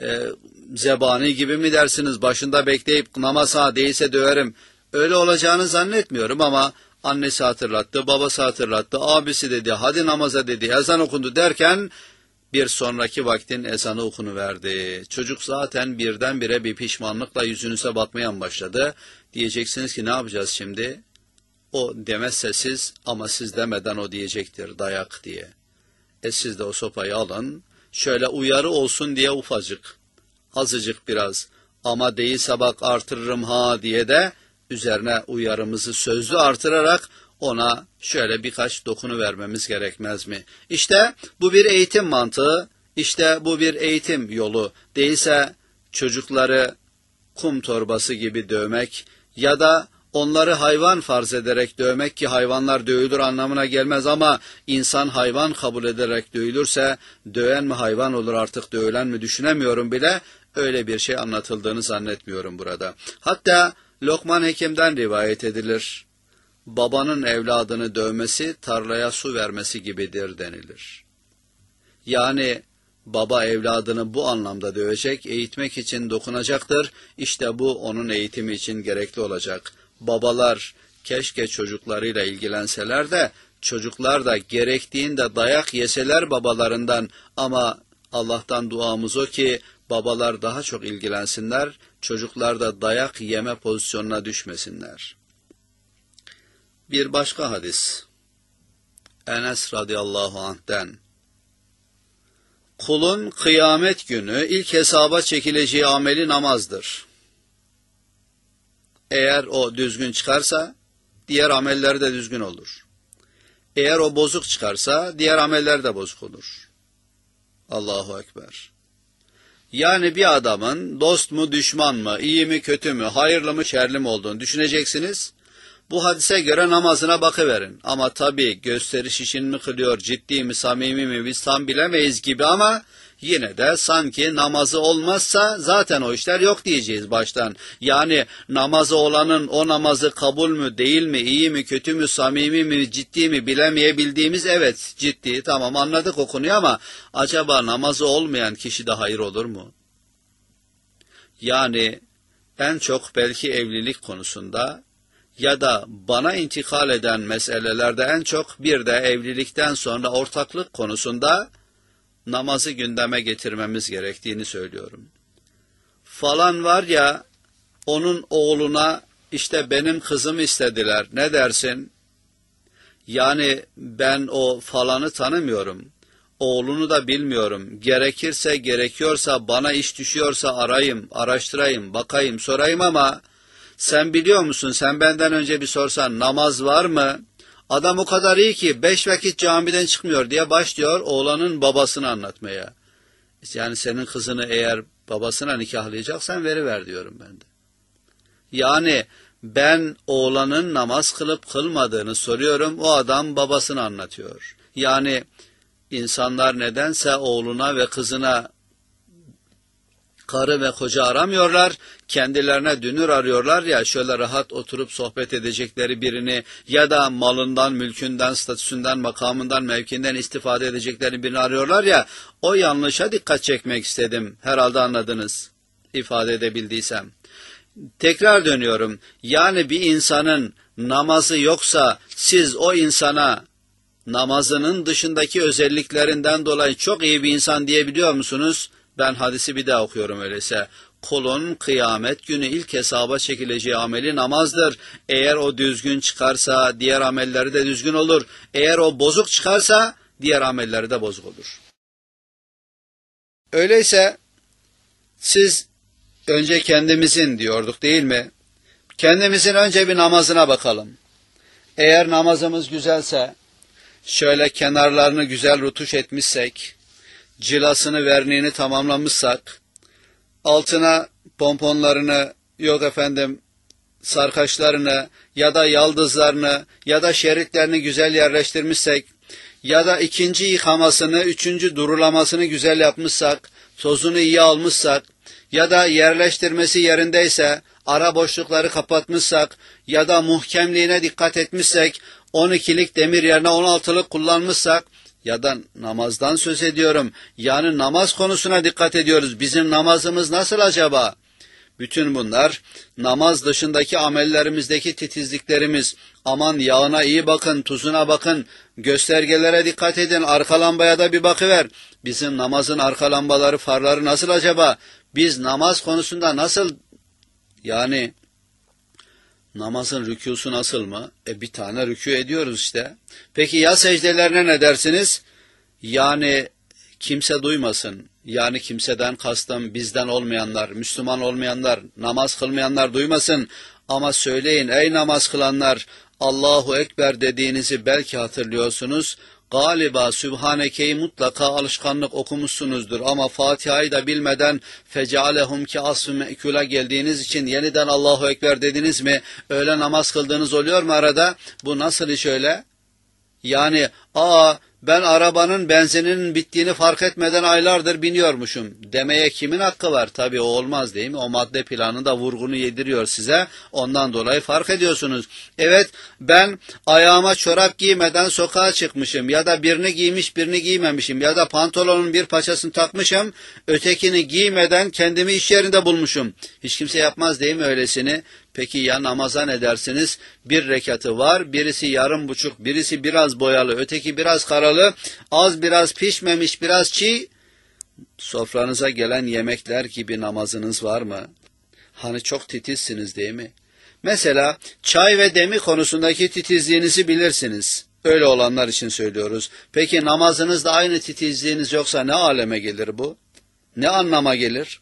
zebani gibi mi dersiniz, başında bekleyip namaz ha değilse döverim. Öyle olacağını zannetmiyorum ama annesi hatırlattı, babası hatırlattı, abisi dedi, hadi namaza dedi, ezan okundu derken bir sonraki vaktin ezanı okunuverdi. Çocuk zaten birdenbire bir pişmanlıkla yüzünüze batmaya başladı. Diyeceksiniz ki ne yapacağız şimdi? O demezse siz ama siz demeden o diyecektir dayak diye. Siz de o sopayı alın, şöyle uyarı olsun diye ufacık, azıcık biraz ama değilse bak artırırım ha diye de üzerine uyarımızı sözlü artırarak ona şöyle birkaç dokunu vermemiz gerekmez mi? İşte bu bir eğitim mantığı, işte bu bir eğitim yolu. Değilse çocukları kum torbası gibi dövmek ya da onları hayvan farz ederek dövmek, ki hayvanlar dövülür anlamına gelmez ama insan hayvan kabul ederek dövülürse döven mi hayvan olur artık, dövülen mi düşünemiyorum bile, öyle bir şey anlatıldığını zannetmiyorum burada. Hatta Lokman Hekim'den rivayet edilir. Babanın evladını dövmesi tarlaya su vermesi gibidir denilir. Yani baba evladını bu anlamda dövecek, eğitmek için dokunacaktır. İşte bu onun eğitimi için gerekli olacak. Babalar keşke çocuklarıyla ilgilenseler de çocuklar da gerektiğinde dayak yeseler babalarından, ama Allah'tan duamız o ki babalar daha çok ilgilensinler, çocuklar da dayak yeme pozisyonuna düşmesinler. Bir başka hadis. Enes radıyallahu anh'ten: kulun kıyamet günü ilk hesaba çekileceği ameli namazdır. Eğer o düzgün çıkarsa diğer ameller de düzgün olur. Eğer o bozuk çıkarsa diğer ameller de bozuk olur. Allahu Ekber. Yani bir adamın dost mu düşman mı, iyi mi kötü mü, hayırlı mı şerli mi olduğunu düşüneceksiniz. Bu hadise göre namazına bakıverin. Ama tabii gösteriş için mi kılıyor, ciddi mi, samimi mi biz tam bilemeyiz gibi ama yine de sanki namazı olmazsa zaten o işler yok diyeceğiz baştan. Yani namazı olanın o namazı kabul mü, değil mi, iyi mi, kötü mü, samimi mi, ciddi mi bilemeyebildiğimiz, evet ciddi, tamam anladık o konuyu ama acaba namazı olmayan kişi de hayır olur mu? Yani en çok belki evlilik konusunda ya da bana intikal eden meselelerde en çok, bir de evlilikten sonra ortaklık konusunda namazı gündeme getirmemiz gerektiğini söylüyorum. Falan var ya, onun oğluna işte benim kızımı istediler, ne dersin? Yani ben o falanı tanımıyorum. Oğlunu da bilmiyorum. Gerekirse, gerekiyorsa, bana iş düşüyorsa arayayım, araştırayım, bakayım, sorayım ama sen biliyor musun, sen benden önce bir sorsan namaz var mı? Adam o kadar iyi ki 5 vakit camiden çıkmıyor diye başlıyor oğlanın babasını anlatmaya. Yani senin kızını eğer babasına nikahlayacaksan veriver diyorum ben de. Yani ben oğlanın namaz kılıp kılmadığını soruyorum, o adam babasını anlatıyor. Yani insanlar nedense oğluna ve kızına karı ve koca aramıyorlar, kendilerine dünür arıyorlar ya, şöyle rahat oturup sohbet edecekleri birini ya da malından, mülkünden, statüsünden, makamından, mevkinden istifade edecekleri birini arıyorlar ya, o yanlışa dikkat çekmek istedim. Herhalde anladınız, ifade edebildiysem. Tekrar dönüyorum, yani bir insanın namazı yoksa siz o insana namazının dışındaki özelliklerinden dolayı çok iyi bir insan diyebiliyor musunuz? Ben hadisi bir daha okuyorum öyleyse. Kulun kıyamet günü ilk hesaba çekileceği ameli namazdır. Eğer o düzgün çıkarsa diğer amelleri de düzgün olur. Eğer o bozuk çıkarsa diğer amelleri de bozuk olur. Öyleyse siz önce kendimizin diyorduk değil mi? Kendimizin önce bir namazına bakalım. Eğer namazımız güzelse, şöyle kenarlarını güzel rutuş etmişsek, cilasını, verniğini tamamlamışsak, altına pomponlarını, yok efendim sarkaçlarını ya da yaldızlarını ya da şeritlerini güzel yerleştirmişsek, ya da ikinci yıkamasını, üçüncü durulamasını güzel yapmışsak, tozunu iyi almışsak, ya da yerleştirmesi yerindeyse ara boşlukları kapatmışsak, ya da muhkemliğine dikkat etmişsek, 12'lik demir yerine 16'lık kullanmışsak, ya da namazdan söz ediyorum, yani namaz konusuna dikkat ediyoruz. Bizim namazımız nasıl acaba? Bütün bunlar namaz dışındaki amellerimizdeki titizliklerimiz. Aman yağına iyi bakın, tuzuna bakın, göstergelere dikkat edin, arka lambaya da bir bakıver. Bizim namazın arka lambaları, farları nasıl acaba? Biz namaz konusunda nasıl, yani namazın rükûsu nasıl mı? Bir tane rükû ediyoruz işte. Peki ya secdelerine ne dersiniz? Yani kimse duymasın. Yani kimseden kastım bizden olmayanlar, Müslüman olmayanlar, namaz kılmayanlar duymasın. Ama söyleyin ey namaz kılanlar, Allahu Ekber dediğinizi belki hatırlıyorsunuz. Galiba Sübhaneke'yi mutlaka alışkanlık okumuşsunuzdur ama Fatiha'yı da bilmeden fecealehum ki asfü me'kula geldiğiniz için yeniden Allahu Ekber dediniz mi? Öyle namaz kıldığınız oluyor mu arada? Bu nasıl iş öyle? Yani ben arabanın benzininin bittiğini fark etmeden aylardır biniyormuşum demeye kimin hakkı var? Tabii o olmaz değil mi? O madde planında vurgunu yediriyor size. Ondan dolayı fark ediyorsunuz. Evet, ben ayağıma çorap giymeden sokağa çıkmışım ya da birini giymiş birini giymemişim ya da pantolonun bir paçasını takmışım, ötekini giymeden kendimi iş yerinde bulmuşum. Hiç kimse yapmaz değil mi öylesini? Peki ya namaza ne dersiniz? Bir rekatı var, birisi yarım buçuk, birisi biraz boyalı, öteki biraz karalı, az biraz pişmemiş, biraz çiğ. Sofranıza gelen yemekler gibi namazınız var mı? Hani çok titizsiniz değil mi? Mesela çay ve demi konusundaki titizliğinizi bilirsiniz. Öyle olanlar için söylüyoruz. Peki namazınızda aynı titizliğiniz yoksa ne aleme gelir bu? Ne anlama gelir?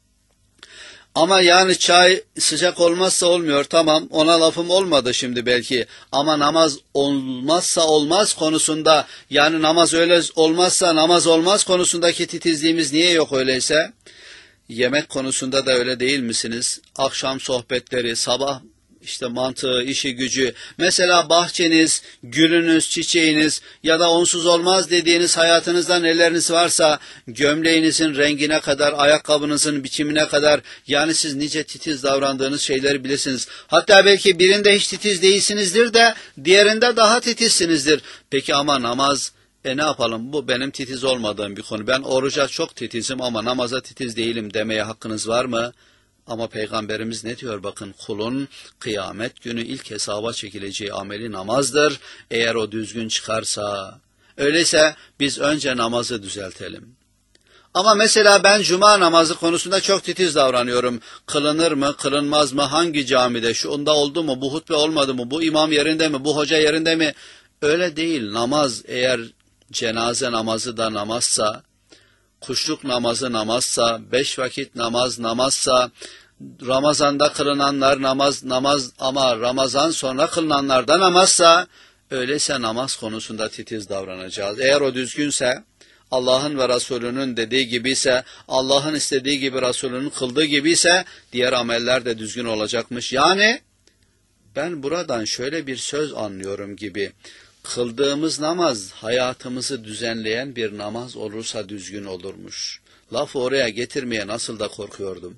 Ama yani çay sıcak olmazsa olmuyor, tamam, ona lafım olmadı şimdi belki, ama namaz olmazsa olmaz konusunda, yani namaz öyle olmazsa namaz olmaz konusundaki titizliğimiz niye yok öyleyse? Yemek konusunda da öyle değil misiniz? Akşam sohbetleri, sabah işte mantığı, işi gücü, mesela bahçeniz, gülünüz, çiçeğiniz ya da onsuz olmaz dediğiniz hayatınızda neleriniz varsa, gömleğinizin rengine kadar, ayakkabınızın biçimine kadar, yani siz nice titiz davrandığınız şeyleri bilirsiniz. Hatta belki birinde hiç titiz değilsinizdir de diğerinde daha titizsinizdir. Peki ama namaz, ne yapalım, bu benim titiz olmadığım bir konu. Ben oruca çok titizim ama namaza titiz değilim demeye hakkınız var mı? Ama Peygamberimiz ne diyor bakın, kulun kıyamet günü ilk hesaba çekileceği ameli namazdır. Eğer o düzgün çıkarsa. Öyleyse biz önce namazı düzeltelim. Ama mesela ben cuma namazı konusunda çok titiz davranıyorum. Kılınır mı, kılınmaz mı, hangi camide, şu onda oldu mu, bu hutbe olmadı mı, bu imam yerinde mi, bu hoca yerinde mi? Öyle değil. Namaz eğer cenaze namazı da namazsa, kuşluk namazı namazsa, 5 vakit namazsa, Ramazan'da kılınanlar namaz ama Ramazan sonra kılınanlar da namazsa, öyleyse namaz konusunda titiz davranacağız. Eğer o düzgünse, Allah'ın ve Resulünün dediği gibiyse, Allah'ın istediği gibi Resulünün kıldığı gibiyse, diğer ameller de düzgün olacakmış. Yani ben buradan şöyle bir söz anlıyorum gibi, kıldığımız namaz hayatımızı düzenleyen bir namaz olursa düzgün olurmuş. Lafı oraya getirmeye nasıl da korkuyordum.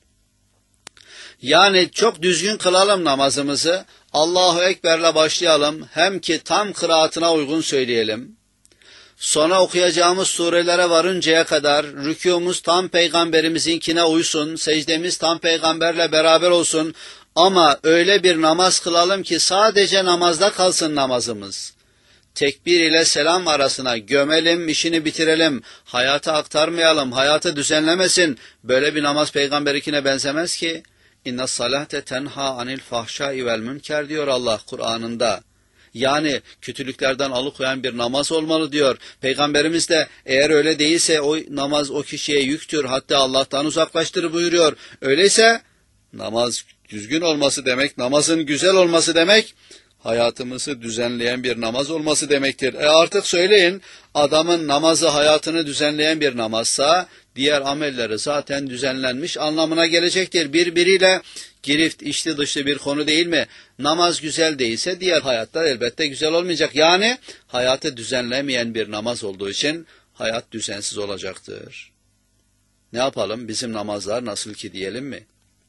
Yani çok düzgün kılalım namazımızı, Allahu Ekber'le başlayalım, hem ki tam kıraatına uygun söyleyelim. Sonra okuyacağımız surelere varıncaya kadar rükûmuz tam peygamberimizinkine uysun, secdemiz tam peygamberle beraber olsun. Ama öyle bir namaz kılalım ki sadece namazda kalsın namazımız. Tekbir ile selam arasına gömelim, işini bitirelim, hayata aktarmayalım, hayatı düzenlemesin. Böyle bir namaz peygamberinkine benzemez ki. İnne salate tenha anil fahşai vel münker diyor Allah Kur'an'ında. Yani kötülüklerden alıkoyan bir namaz olmalı diyor. Peygamberimiz de eğer öyle değilse o namaz o kişiye yüktür, hatta Allah'tan uzaklaştırır buyuruyor. Öyleyse namaz düzgün olması demek, namazın güzel olması demek, hayatımızı düzenleyen bir namaz olması demektir. Artık söyleyin, adamın namazı hayatını düzenleyen bir namazsa, diğer amelleri zaten düzenlenmiş anlamına gelecektir. Birbiriyle girift, içli dışlı bir konu değil mi? Namaz güzel değilse diğer hayatta elbette güzel olmayacak. Yani hayatı düzenlemeyen bir namaz olduğu için hayat düzensiz olacaktır. Ne yapalım? Bizim namazlar nasıl ki diyelim mi?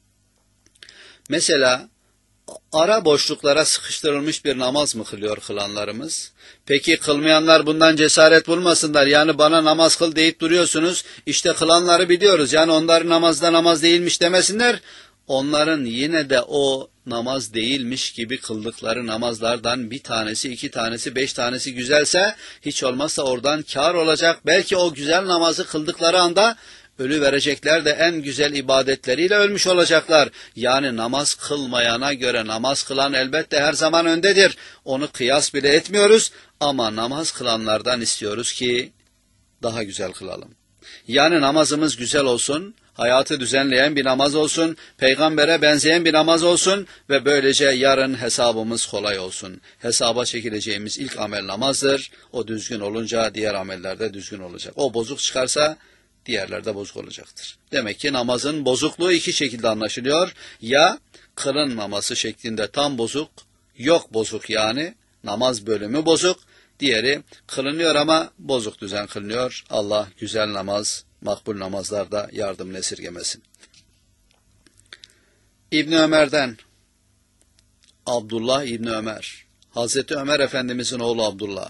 Mesela ara boşluklara sıkıştırılmış bir namaz mı kılıyor kılanlarımız? Peki kılmayanlar bundan cesaret bulmasınlar. Yani bana namaz kıl deyip duruyorsunuz. İşte kılanları biliyoruz. Yani onların namazda namaz değilmiş demesinler. Onların yine de o namaz değilmiş gibi kıldıkları namazlardan bir tanesi, 2 tanesi, 5 tanesi güzelse, hiç olmazsa oradan kâr olacak. Belki o güzel namazı kıldıkları anda ölü verecekler de en güzel ibadetleriyle ölmüş olacaklar. Yani namaz kılmayana göre namaz kılan elbette her zaman öndedir. Onu kıyas bile etmiyoruz ama namaz kılanlardan istiyoruz ki daha güzel kılalım. Yani namazımız güzel olsun, hayatı düzenleyen bir namaz olsun, peygambere benzeyen bir namaz olsun ve böylece yarın hesabımız kolay olsun. Hesaba çekileceğimiz ilk amel namazdır. O düzgün olunca diğer ameller de düzgün olacak. O bozuk çıkarsa diğerler de bozuk olacaktır. Demek ki namazın bozukluğu 2 şekilde anlaşılıyor. Ya kılınmaması şeklinde tam bozuk, yok bozuk yani namaz bölümü bozuk. Diğeri kılınıyor ama bozuk düzen kılınıyor. Allah güzel namaz, makbul namazlarda yardım esirgemesin. İbni Ömer'den, Abdullah İbni Ömer, Hazreti Ömer Efendimizin oğlu Abdullah.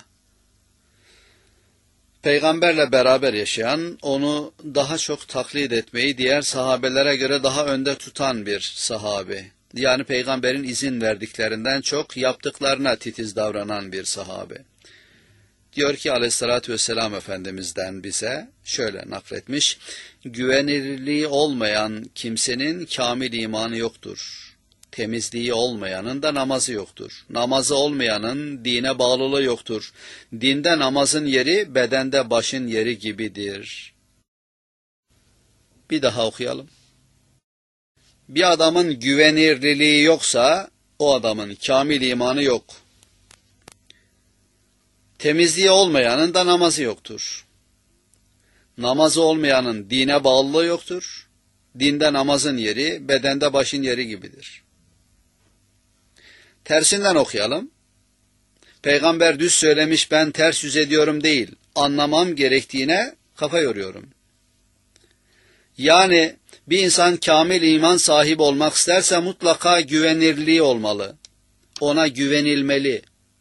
Peygamberle beraber yaşayan, onu daha çok taklit etmeyi diğer sahabelere göre daha önde tutan bir sahabe. Yani peygamberin izin verdiklerinden çok yaptıklarına titiz davranan bir sahabe. Diyor ki aleyhissalatü vesselam Efendimiz'den bize şöyle nakletmiş, güvenilirliği olmayan kimsenin kamil imanı yoktur. Temizliği olmayanın da namazı yoktur. Namazı olmayanın dine bağlılığı yoktur. Dinde namazın yeri, bedende başın yeri gibidir. Bir daha okuyalım. Bir adamın güvenilirliği yoksa, o adamın kamil imanı yok. Temizliği olmayanın da namazı yoktur. Namazı olmayanın dine bağlılığı yoktur. Dinde namazın yeri, bedende başın yeri gibidir. Tersinden okuyalım. Peygamber düz söylemiş, ben ters yüz ediyorum değil, anlamam gerektiğine kafa yoruyorum. Yani bir insan kamil iman sahibi olmak isterse mutlaka güvenilirliği olmalı. Ona güvenilmeli.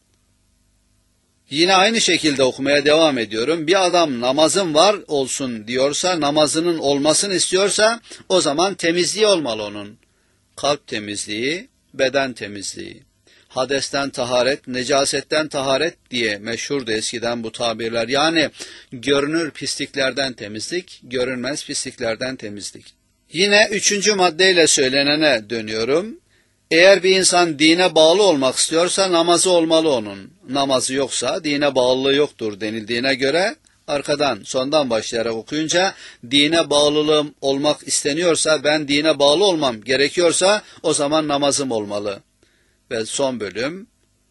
Yine aynı şekilde okumaya devam ediyorum. Bir adam namazın var olsun diyorsa, namazının olmasını istiyorsa, o zaman temizliği olmalı onun. Kalp temizliği, beden temizliği. Hadesten taharet, necasetten taharet diye meşhurdu eskiden bu tabirler. Yani görünür pisliklerden temizlik, görünmez pisliklerden temizlik. Yine 3. maddeyle söylenene dönüyorum. Eğer bir insan dine bağlı olmak istiyorsa namazı olmalı onun. Namazı yoksa dine bağlılığı yoktur denildiğine göre arkadan sondan başlayarak okuyunca dine bağlılığım olmak isteniyorsa, ben dine bağlı olmam gerekiyorsa o zaman namazım olmalı. Ve son bölüm,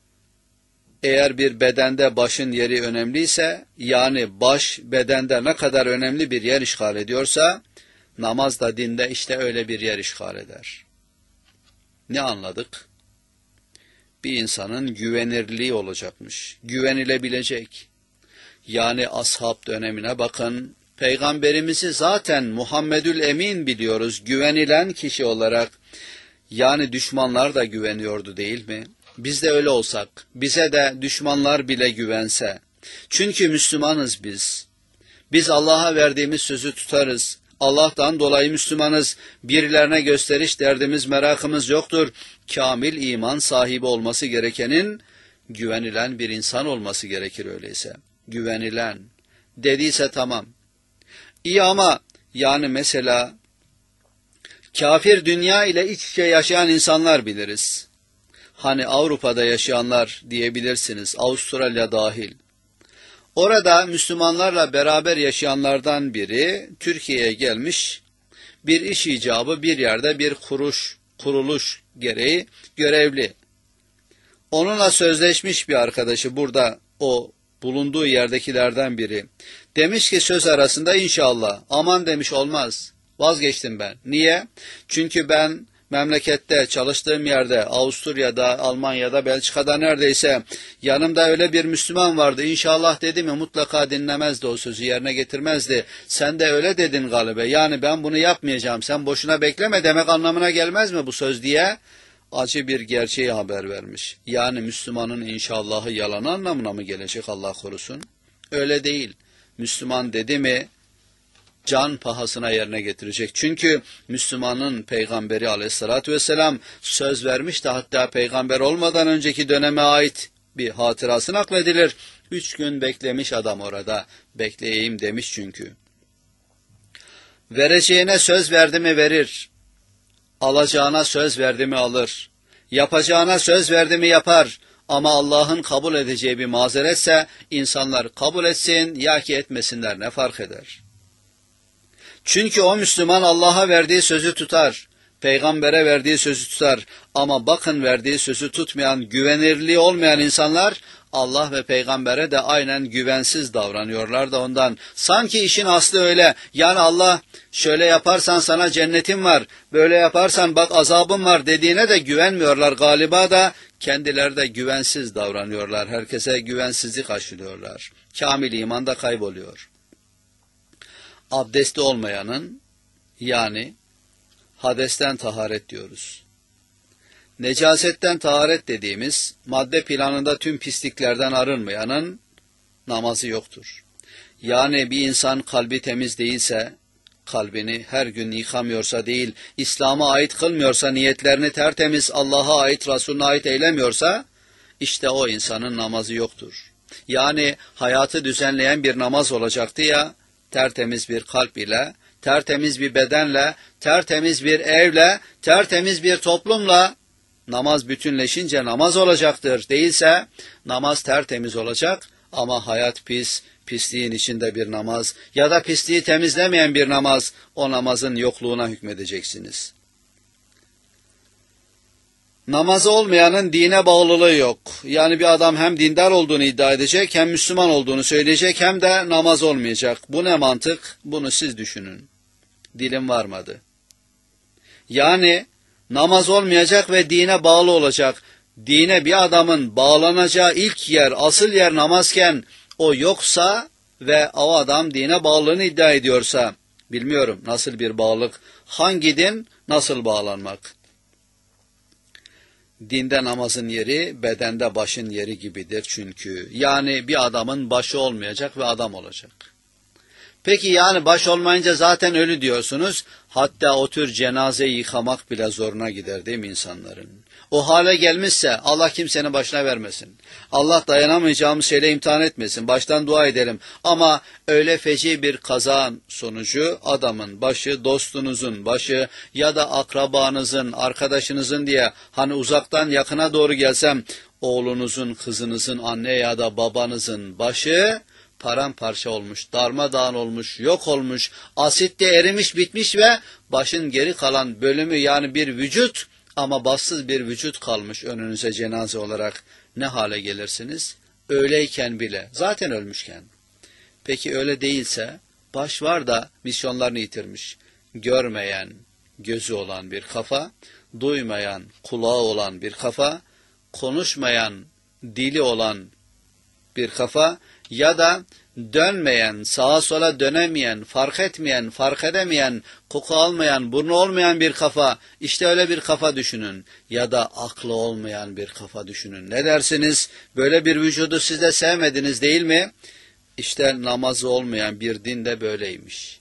eğer bir bedende başın yeri önemliyse, yani baş bedende ne kadar önemli bir yer işgal ediyorsa, namaz da dinde işte öyle bir yer işgal eder. Ne anladık? Bir insanın güvenirliği olacakmış, güvenilebilecek. Yani ashab dönemine bakın, Peygamberimizi zaten Muhammedül Emin biliyoruz, güvenilen kişi olarak. Yani düşmanlar da güveniyordu değil mi? Biz de öyle olsak, bize de düşmanlar bile güvense. Çünkü Müslümanız biz. Biz Allah'a verdiğimiz sözü tutarız. Allah'tan dolayı Müslümanız. Birilerine gösteriş derdimiz, merakımız yoktur. Kamil iman sahibi olması gerekenin güvenilen bir insan olması gerekir öyleyse. Güvenilen. Dediyse tamam. İyi ama yani mesela kafir dünya ile iç içe yaşayan insanlar biliriz. Hani Avrupa'da yaşayanlar diyebilirsiniz, Avustralya dahil. Orada Müslümanlarla beraber yaşayanlardan biri Türkiye'ye gelmiş, bir iş icabı bir yerde bir kuruluş gereği görevli. Onunla sözleşmiş bir arkadaşı burada, o bulunduğu yerdekilerden biri. Demiş ki söz arasında inşallah, aman demiş olmaz, vazgeçtim ben. Niye? Çünkü ben memlekette çalıştığım yerde, Avusturya'da, Almanya'da, Belçika'da neredeyse yanımda öyle bir Müslüman vardı. İnşallah dedi mi mutlaka dinlemezdi, o sözü yerine getirmezdi. Sen de öyle dedin galiba. Yani ben bunu yapmayacağım, sen boşuna bekleme demek anlamına gelmez mi bu söz diye acı bir gerçeği haber vermiş. Yani Müslümanın inşallahı yalan anlamına mı gelecek, Allah korusun? Öyle değil. Müslüman dedi mi can pahasına yerine getirecek. Çünkü Müslümanın peygamberi aleyhissalatü vesselam söz vermiş de, hatta peygamber olmadan önceki döneme ait bir hatırası nakledilir. 3 gün beklemiş adam orada. Bekleyeyim demiş çünkü. Vereceğine söz verdi mi verir. Alacağına söz verdi mi alır. Yapacağına söz verdi mi yapar. Ama Allah'ın kabul edeceği bir mazeretse insanlar kabul etsin ya ki etmesinler, ne fark eder? Çünkü o Müslüman Allah'a verdiği sözü tutar, peygambere verdiği sözü tutar. Ama bakın verdiği sözü tutmayan, güvenirliği olmayan insanlar Allah ve peygambere de aynen güvensiz davranıyorlar da ondan. Sanki işin aslı öyle. Yani Allah şöyle yaparsan sana cennetin var, böyle yaparsan bak azabın var dediğine de güvenmiyorlar galiba da kendileri de güvensiz davranıyorlar. Herkese güvensizlik aşılıyorlar. Kamil iman da kayboluyor. Abdesti olmayanın, yani hadesten taharet diyoruz. Necasetten taharet dediğimiz madde planında tüm pisliklerden arınmayanın namazı yoktur. Yani bir insan kalbi temiz değilse, kalbini her gün yıkamıyorsa değil, İslam'a ait kılmıyorsa, niyetlerini tertemiz Allah'a ait, Resulüne ait eylemiyorsa, işte o insanın namazı yoktur. Yani hayatı düzenleyen bir namaz olacaktı ya, tertemiz bir kalp ile, tertemiz bir bedenle, tertemiz bir evle, tertemiz bir toplumla namaz bütünleşince namaz olacaktır. Değilse namaz tertemiz olacak ama hayat pis, pisliğin içinde bir namaz ya da pisliği temizlemeyen bir namaz, o namazın yokluğuna hükmedeceksiniz. Namazı olmayanın dine bağlılığı yok. Yani bir adam hem dindar olduğunu iddia edecek, hem Müslüman olduğunu söyleyecek, hem de namaz olmayacak. Bu ne mantık? Bunu siz düşünün. Dilim varmadı. Yani namaz olmayacak ve dine bağlı olacak. Dine bir adamın bağlanacağı ilk yer, asıl yer namazken o yoksa ve o adam dine bağlılığını iddia ediyorsa, bilmiyorum nasıl bir bağlılık, hangi din, nasıl bağlanmak? Dinde namazın yeri, bedende başın yeri gibidir çünkü. Yani bir adamın başı olmayacak ve adam olacak. Peki yani baş olmayınca zaten ölü diyorsunuz. Hatta o tür cenazeyi yıkamak bile zoruna gider değil mi insanların? o hale gelmişse Allah kimsenin başına vermesin. Allah dayanamayacağımız şeyle imtihan etmesin. Baştan dua edelim. Ama öyle feci bir kaza sonucu adamın başı, dostunuzun başı ya da akrabanızın, arkadaşınızın diye hani uzaktan yakına doğru gelsem oğlunuzun, kızınızın, anne ya da babanızın başı paramparça olmuş, darmadağın olmuş, yok olmuş, asitte erimiş, bitmiş ve başın geri kalan bölümü yani bir vücut ama bassız bir vücut kalmış önünüze cenaze olarak ne hale gelirsiniz? Öyleyken bile, zaten ölmüşken. Peki öyle değilse, baş var da misyonlarını yitirmiş, görmeyen gözü olan bir kafa, duymayan kulağı olan bir kafa, konuşmayan dili olan bir kafa ya da dönmeyen, sağa sola dönemeyen, fark etmeyen, fark edemeyen, koku almayan, burnu olmayan bir kafa, işte öyle bir kafa düşünün. Ya da aklı olmayan bir kafa düşünün. Ne dersiniz? Böyle bir vücudu siz de sevmediniz değil mi? İşte namazı olmayan bir din de böyleymiş.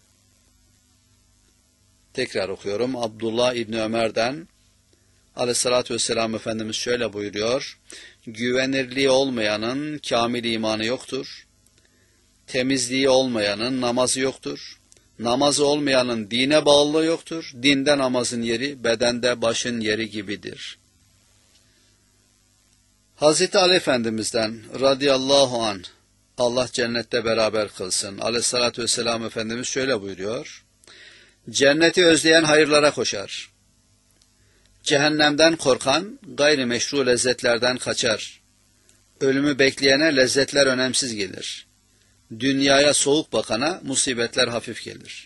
Tekrar okuyorum. Abdullah İbni Ömer'den Aleyhissalatü vesselam Efendimiz şöyle buyuruyor. Güvenirliği olmayanın kamil imanı yoktur. Temizliği olmayanın namazı yoktur. Namazı olmayanın dine bağlılığı yoktur. Dinde namazın yeri, bedende başın yeri gibidir. Hazreti Ali Efendimiz'den radıyallahu anh, Allah cennette beraber kılsın. Aleyhissalatü vesselam Efendimiz şöyle buyuruyor. Cenneti özleyen hayırlara koşar. Cehennemden korkan gayrimeşru lezzetlerden kaçar. Ölümü bekleyene lezzetler önemsiz gelir. Dünyaya soğuk bakana musibetler hafif gelir.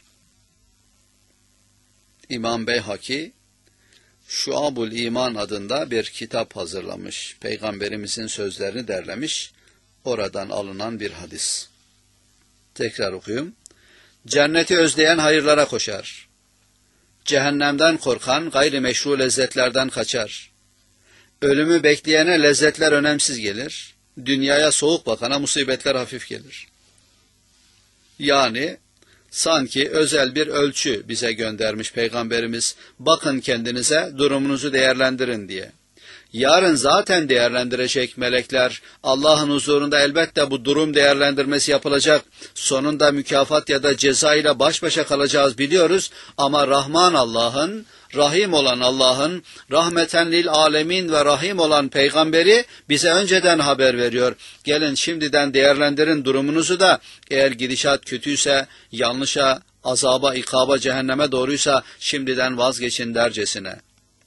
İmam Beyhaki, Şuab-ül İman adında bir kitap hazırlamış. Peygamberimizin sözlerini derlemiş. Oradan alınan bir hadis. Tekrar okuyayım. Cenneti özleyen hayırlara koşar. Cehennemden korkan gayrimeşru lezzetlerden kaçar. Ölümü bekleyene lezzetler önemsiz gelir. Dünyaya soğuk bakana musibetler hafif gelir. Yani sanki özel bir ölçü bize göndermiş Peygamberimiz. Bakın kendinize, durumunuzu değerlendirin diye. Yarın zaten değerlendirecek melekler. Allah'ın huzurunda elbette bu durum değerlendirmesi yapılacak. Sonunda mükafat ya da ceza ile baş başa kalacağız biliyoruz. Ama Rahman Allah'ın, Rahim olan Allah'ın, rahmeten lil alemin ve rahim olan peygamberi bize önceden haber veriyor. Gelin şimdiden değerlendirin durumunuzu da eğer gidişat kötüyse, yanlışa, azaba, ikaba, cehenneme doğruysa şimdiden vazgeçin dercesine.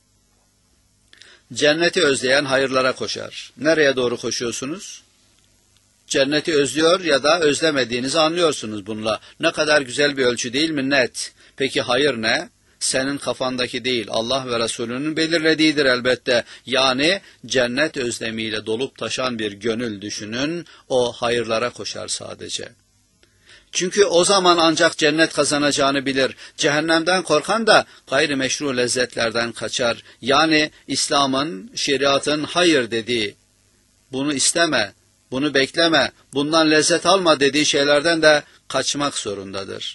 Cenneti özleyen hayırlara koşar. Nereye doğru koşuyorsunuz? Cenneti özlüyor ya da özlemediğinizi anlıyorsunuz bununla. Ne kadar güzel bir ölçü değil mi? Net. Peki hayır ne? Senin kafandaki değil, Allah ve Resulünün belirlediğidir elbette. Yani cennet özlemiyle dolup taşan bir gönül düşünün, o hayırlara koşar sadece. Çünkü o zaman ancak cennet kazanacağını bilir. Cehennemden korkan da gayrimeşru lezzetlerden kaçar. Yani İslam'ın, şeriatın hayır dediği, bunu isteme, bunu bekleme, bundan lezzet alma dediği şeylerden de kaçmak zorundadır.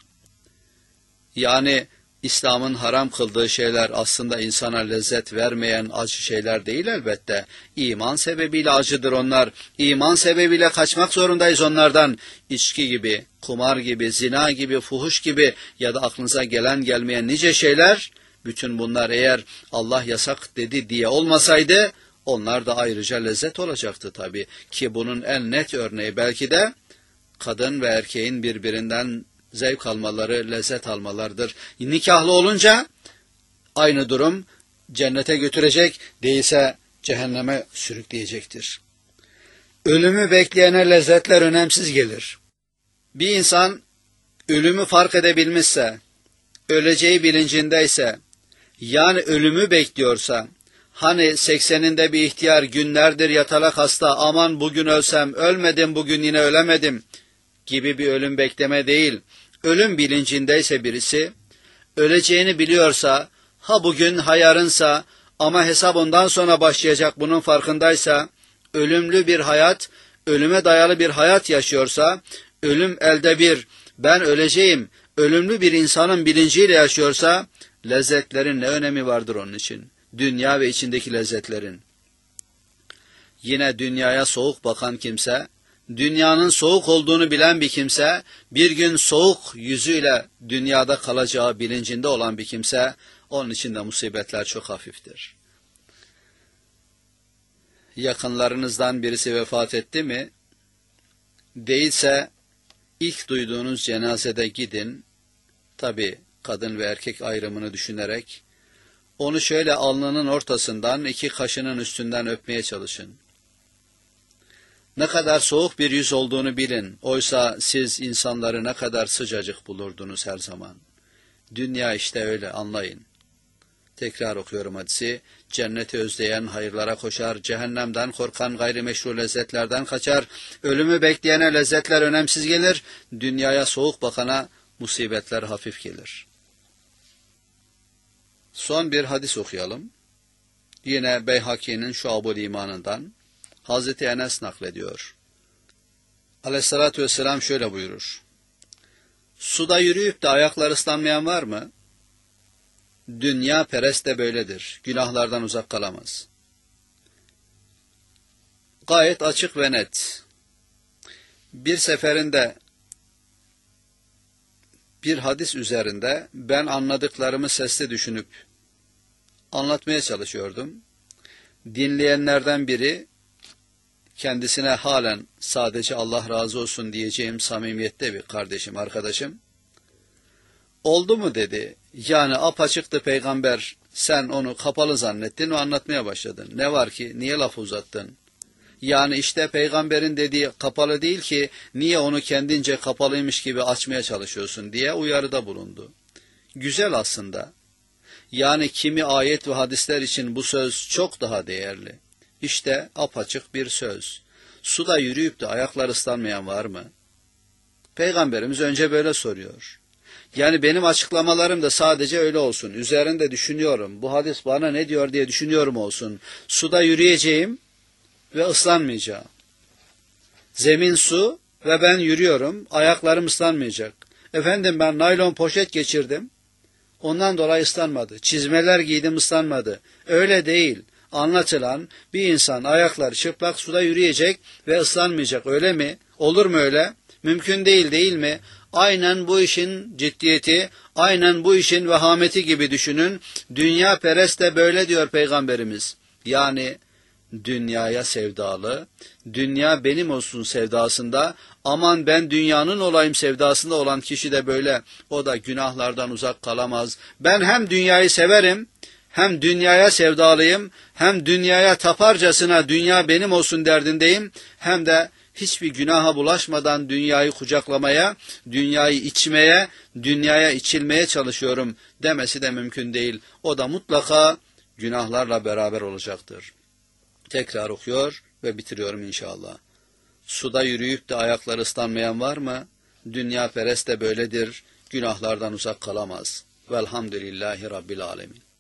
Yani İslam'ın haram kıldığı şeyler aslında insana lezzet vermeyen acı şeyler değil elbette. İman sebebiyle acıdır onlar. İman sebebiyle kaçmak zorundayız onlardan. İçki gibi, kumar gibi, zina gibi, fuhuş gibi ya da aklınıza gelen gelmeyen nice şeyler, bütün bunlar eğer Allah yasak dedi diye olmasaydı, onlar da ayrıca lezzet olacaktı tabii. Ki bunun en net örneği belki de kadın ve erkeğin birbirinden zevk almaları, lezzet almalarıdır. Nikahlı olunca aynı durum cennete götürecek, değilse cehenneme sürükleyecektir. Ölümü bekleyene lezzetler önemsiz gelir. Bir insan ölümü fark edebilmişse, öleceği bilincindeyse, yani ölümü bekliyorsa, hani 80'inde bir ihtiyar günlerdir yatalak hasta, aman bugün ölsem, ölmedim bugün yine ölemedim gibi bir ölüm bekleme değil. Ölüm bilincindeyse birisi, öleceğini biliyorsa, ha bugün ha yarınsa ama hesap ondan sonra başlayacak bunun farkındaysa, ölümlü bir hayat, ölüme dayalı bir hayat yaşıyorsa, ölüm elde bir, ben öleceğim, ölümlü bir insanın bilinciyle yaşıyorsa, lezzetlerin ne önemi vardır onun için? dünya ve içindeki lezzetlerin. Yine dünyaya soğuk bakan kimse, dünyanın soğuk olduğunu bilen bir kimse, bir gün soğuk yüzüyle dünyada kalacağı bilincinde olan bir kimse, onun için de musibetler çok hafiftir. Yakınlarınızdan birisi vefat etti mi? Değilse ilk duyduğunuz cenazede gidin, tabi kadın ve erkek ayrımını düşünerek, onu şöyle alnının ortasından, iki kaşının üstünden öpmeye çalışın. Ne kadar soğuk bir yüz olduğunu bilin, oysa siz insanları ne kadar sıcacık bulurdunuz her zaman. Dünya işte öyle, anlayın. Tekrar okuyorum hadisi. Cenneti özleyen hayırlara koşar, cehennemden korkan gayrimeşru lezzetlerden kaçar, ölümü bekleyene lezzetler önemsiz gelir, dünyaya soğuk bakana musibetler hafif gelir. Son bir hadis okuyalım. Yine Beyhaki'nin Şuab-ül İman'ından Hazreti Enes naklediyor. Aleyhissalatü vesselam şöyle buyurur. Suda yürüyüp de ayaklar ıslanmayan var mı? Dünya perest de böyledir. Günahlardan uzak kalamaz. Gayet açık ve net. Bir seferinde bir hadis üzerinde ben anladıklarımı sesli düşünüp anlatmaya çalışıyordum. Dinleyenlerden biri kendisine halen sadece Allah razı olsun diyeceğim samimiyette bir kardeşim, arkadaşım. Oldu mu dedi. Yani apaçıktı peygamber, sen onu kapalı zannettin ve anlatmaya başladın. Ne var ki, niye lafı uzattın? Yani işte peygamberin dediği kapalı değil ki, niye onu kendince kapalıymış gibi açmaya çalışıyorsun diye uyarıda bulundu. Güzel aslında. Yani kimi ayet ve hadisler için bu söz çok daha değerli. İşte apaçık bir söz. Suda yürüyüp de ayaklar ıslanmayan var mı? Peygamberimiz önce böyle soruyor. Yani benim açıklamalarım da sadece öyle olsun. Üzerinde düşünüyorum. Bu hadis bana ne diyor diye düşünüyorum olsun. Suda yürüyeceğim ve ıslanmayacağım. Zemin su ve ben yürüyorum. Ayaklarım ıslanmayacak. Efendim ben naylon poşet geçirdim. Ondan dolayı ıslanmadı. Çizmeler giydim, ıslanmadı. Öyle değil. Anlatılan bir insan ayakları çıplak suda yürüyecek ve ıslanmayacak. Öyle mi? Olur mu öyle? Mümkün değil, değil mi? Aynen bu işin ciddiyeti, aynen bu işin vehameti gibi düşünün. Dünya perest de böyle diyor Peygamberimiz. Yani dünyaya sevdalı, dünya benim olsun sevdasında, aman ben dünyanın olayım sevdasında olan kişi de böyle, o da günahlardan uzak kalamaz. Ben hem dünyayı severim, hem dünyaya sevdalıyım, hem dünyaya taparcasına dünya benim olsun derdindeyim, hem de hiçbir günaha bulaşmadan dünyayı kucaklamaya, dünyayı içmeye, dünyaya içilmeye çalışıyorum demesi de mümkün değil. O da mutlaka günahlarla beraber olacaktır. Tekrar okuyor ve bitiriyorum inşallah. Suda yürüyüp de ayakları ıslanmayan var mı? Dünya perest de böyledir, günahlardan uzak kalamaz. Velhamdülillahi Rabbil Alemin.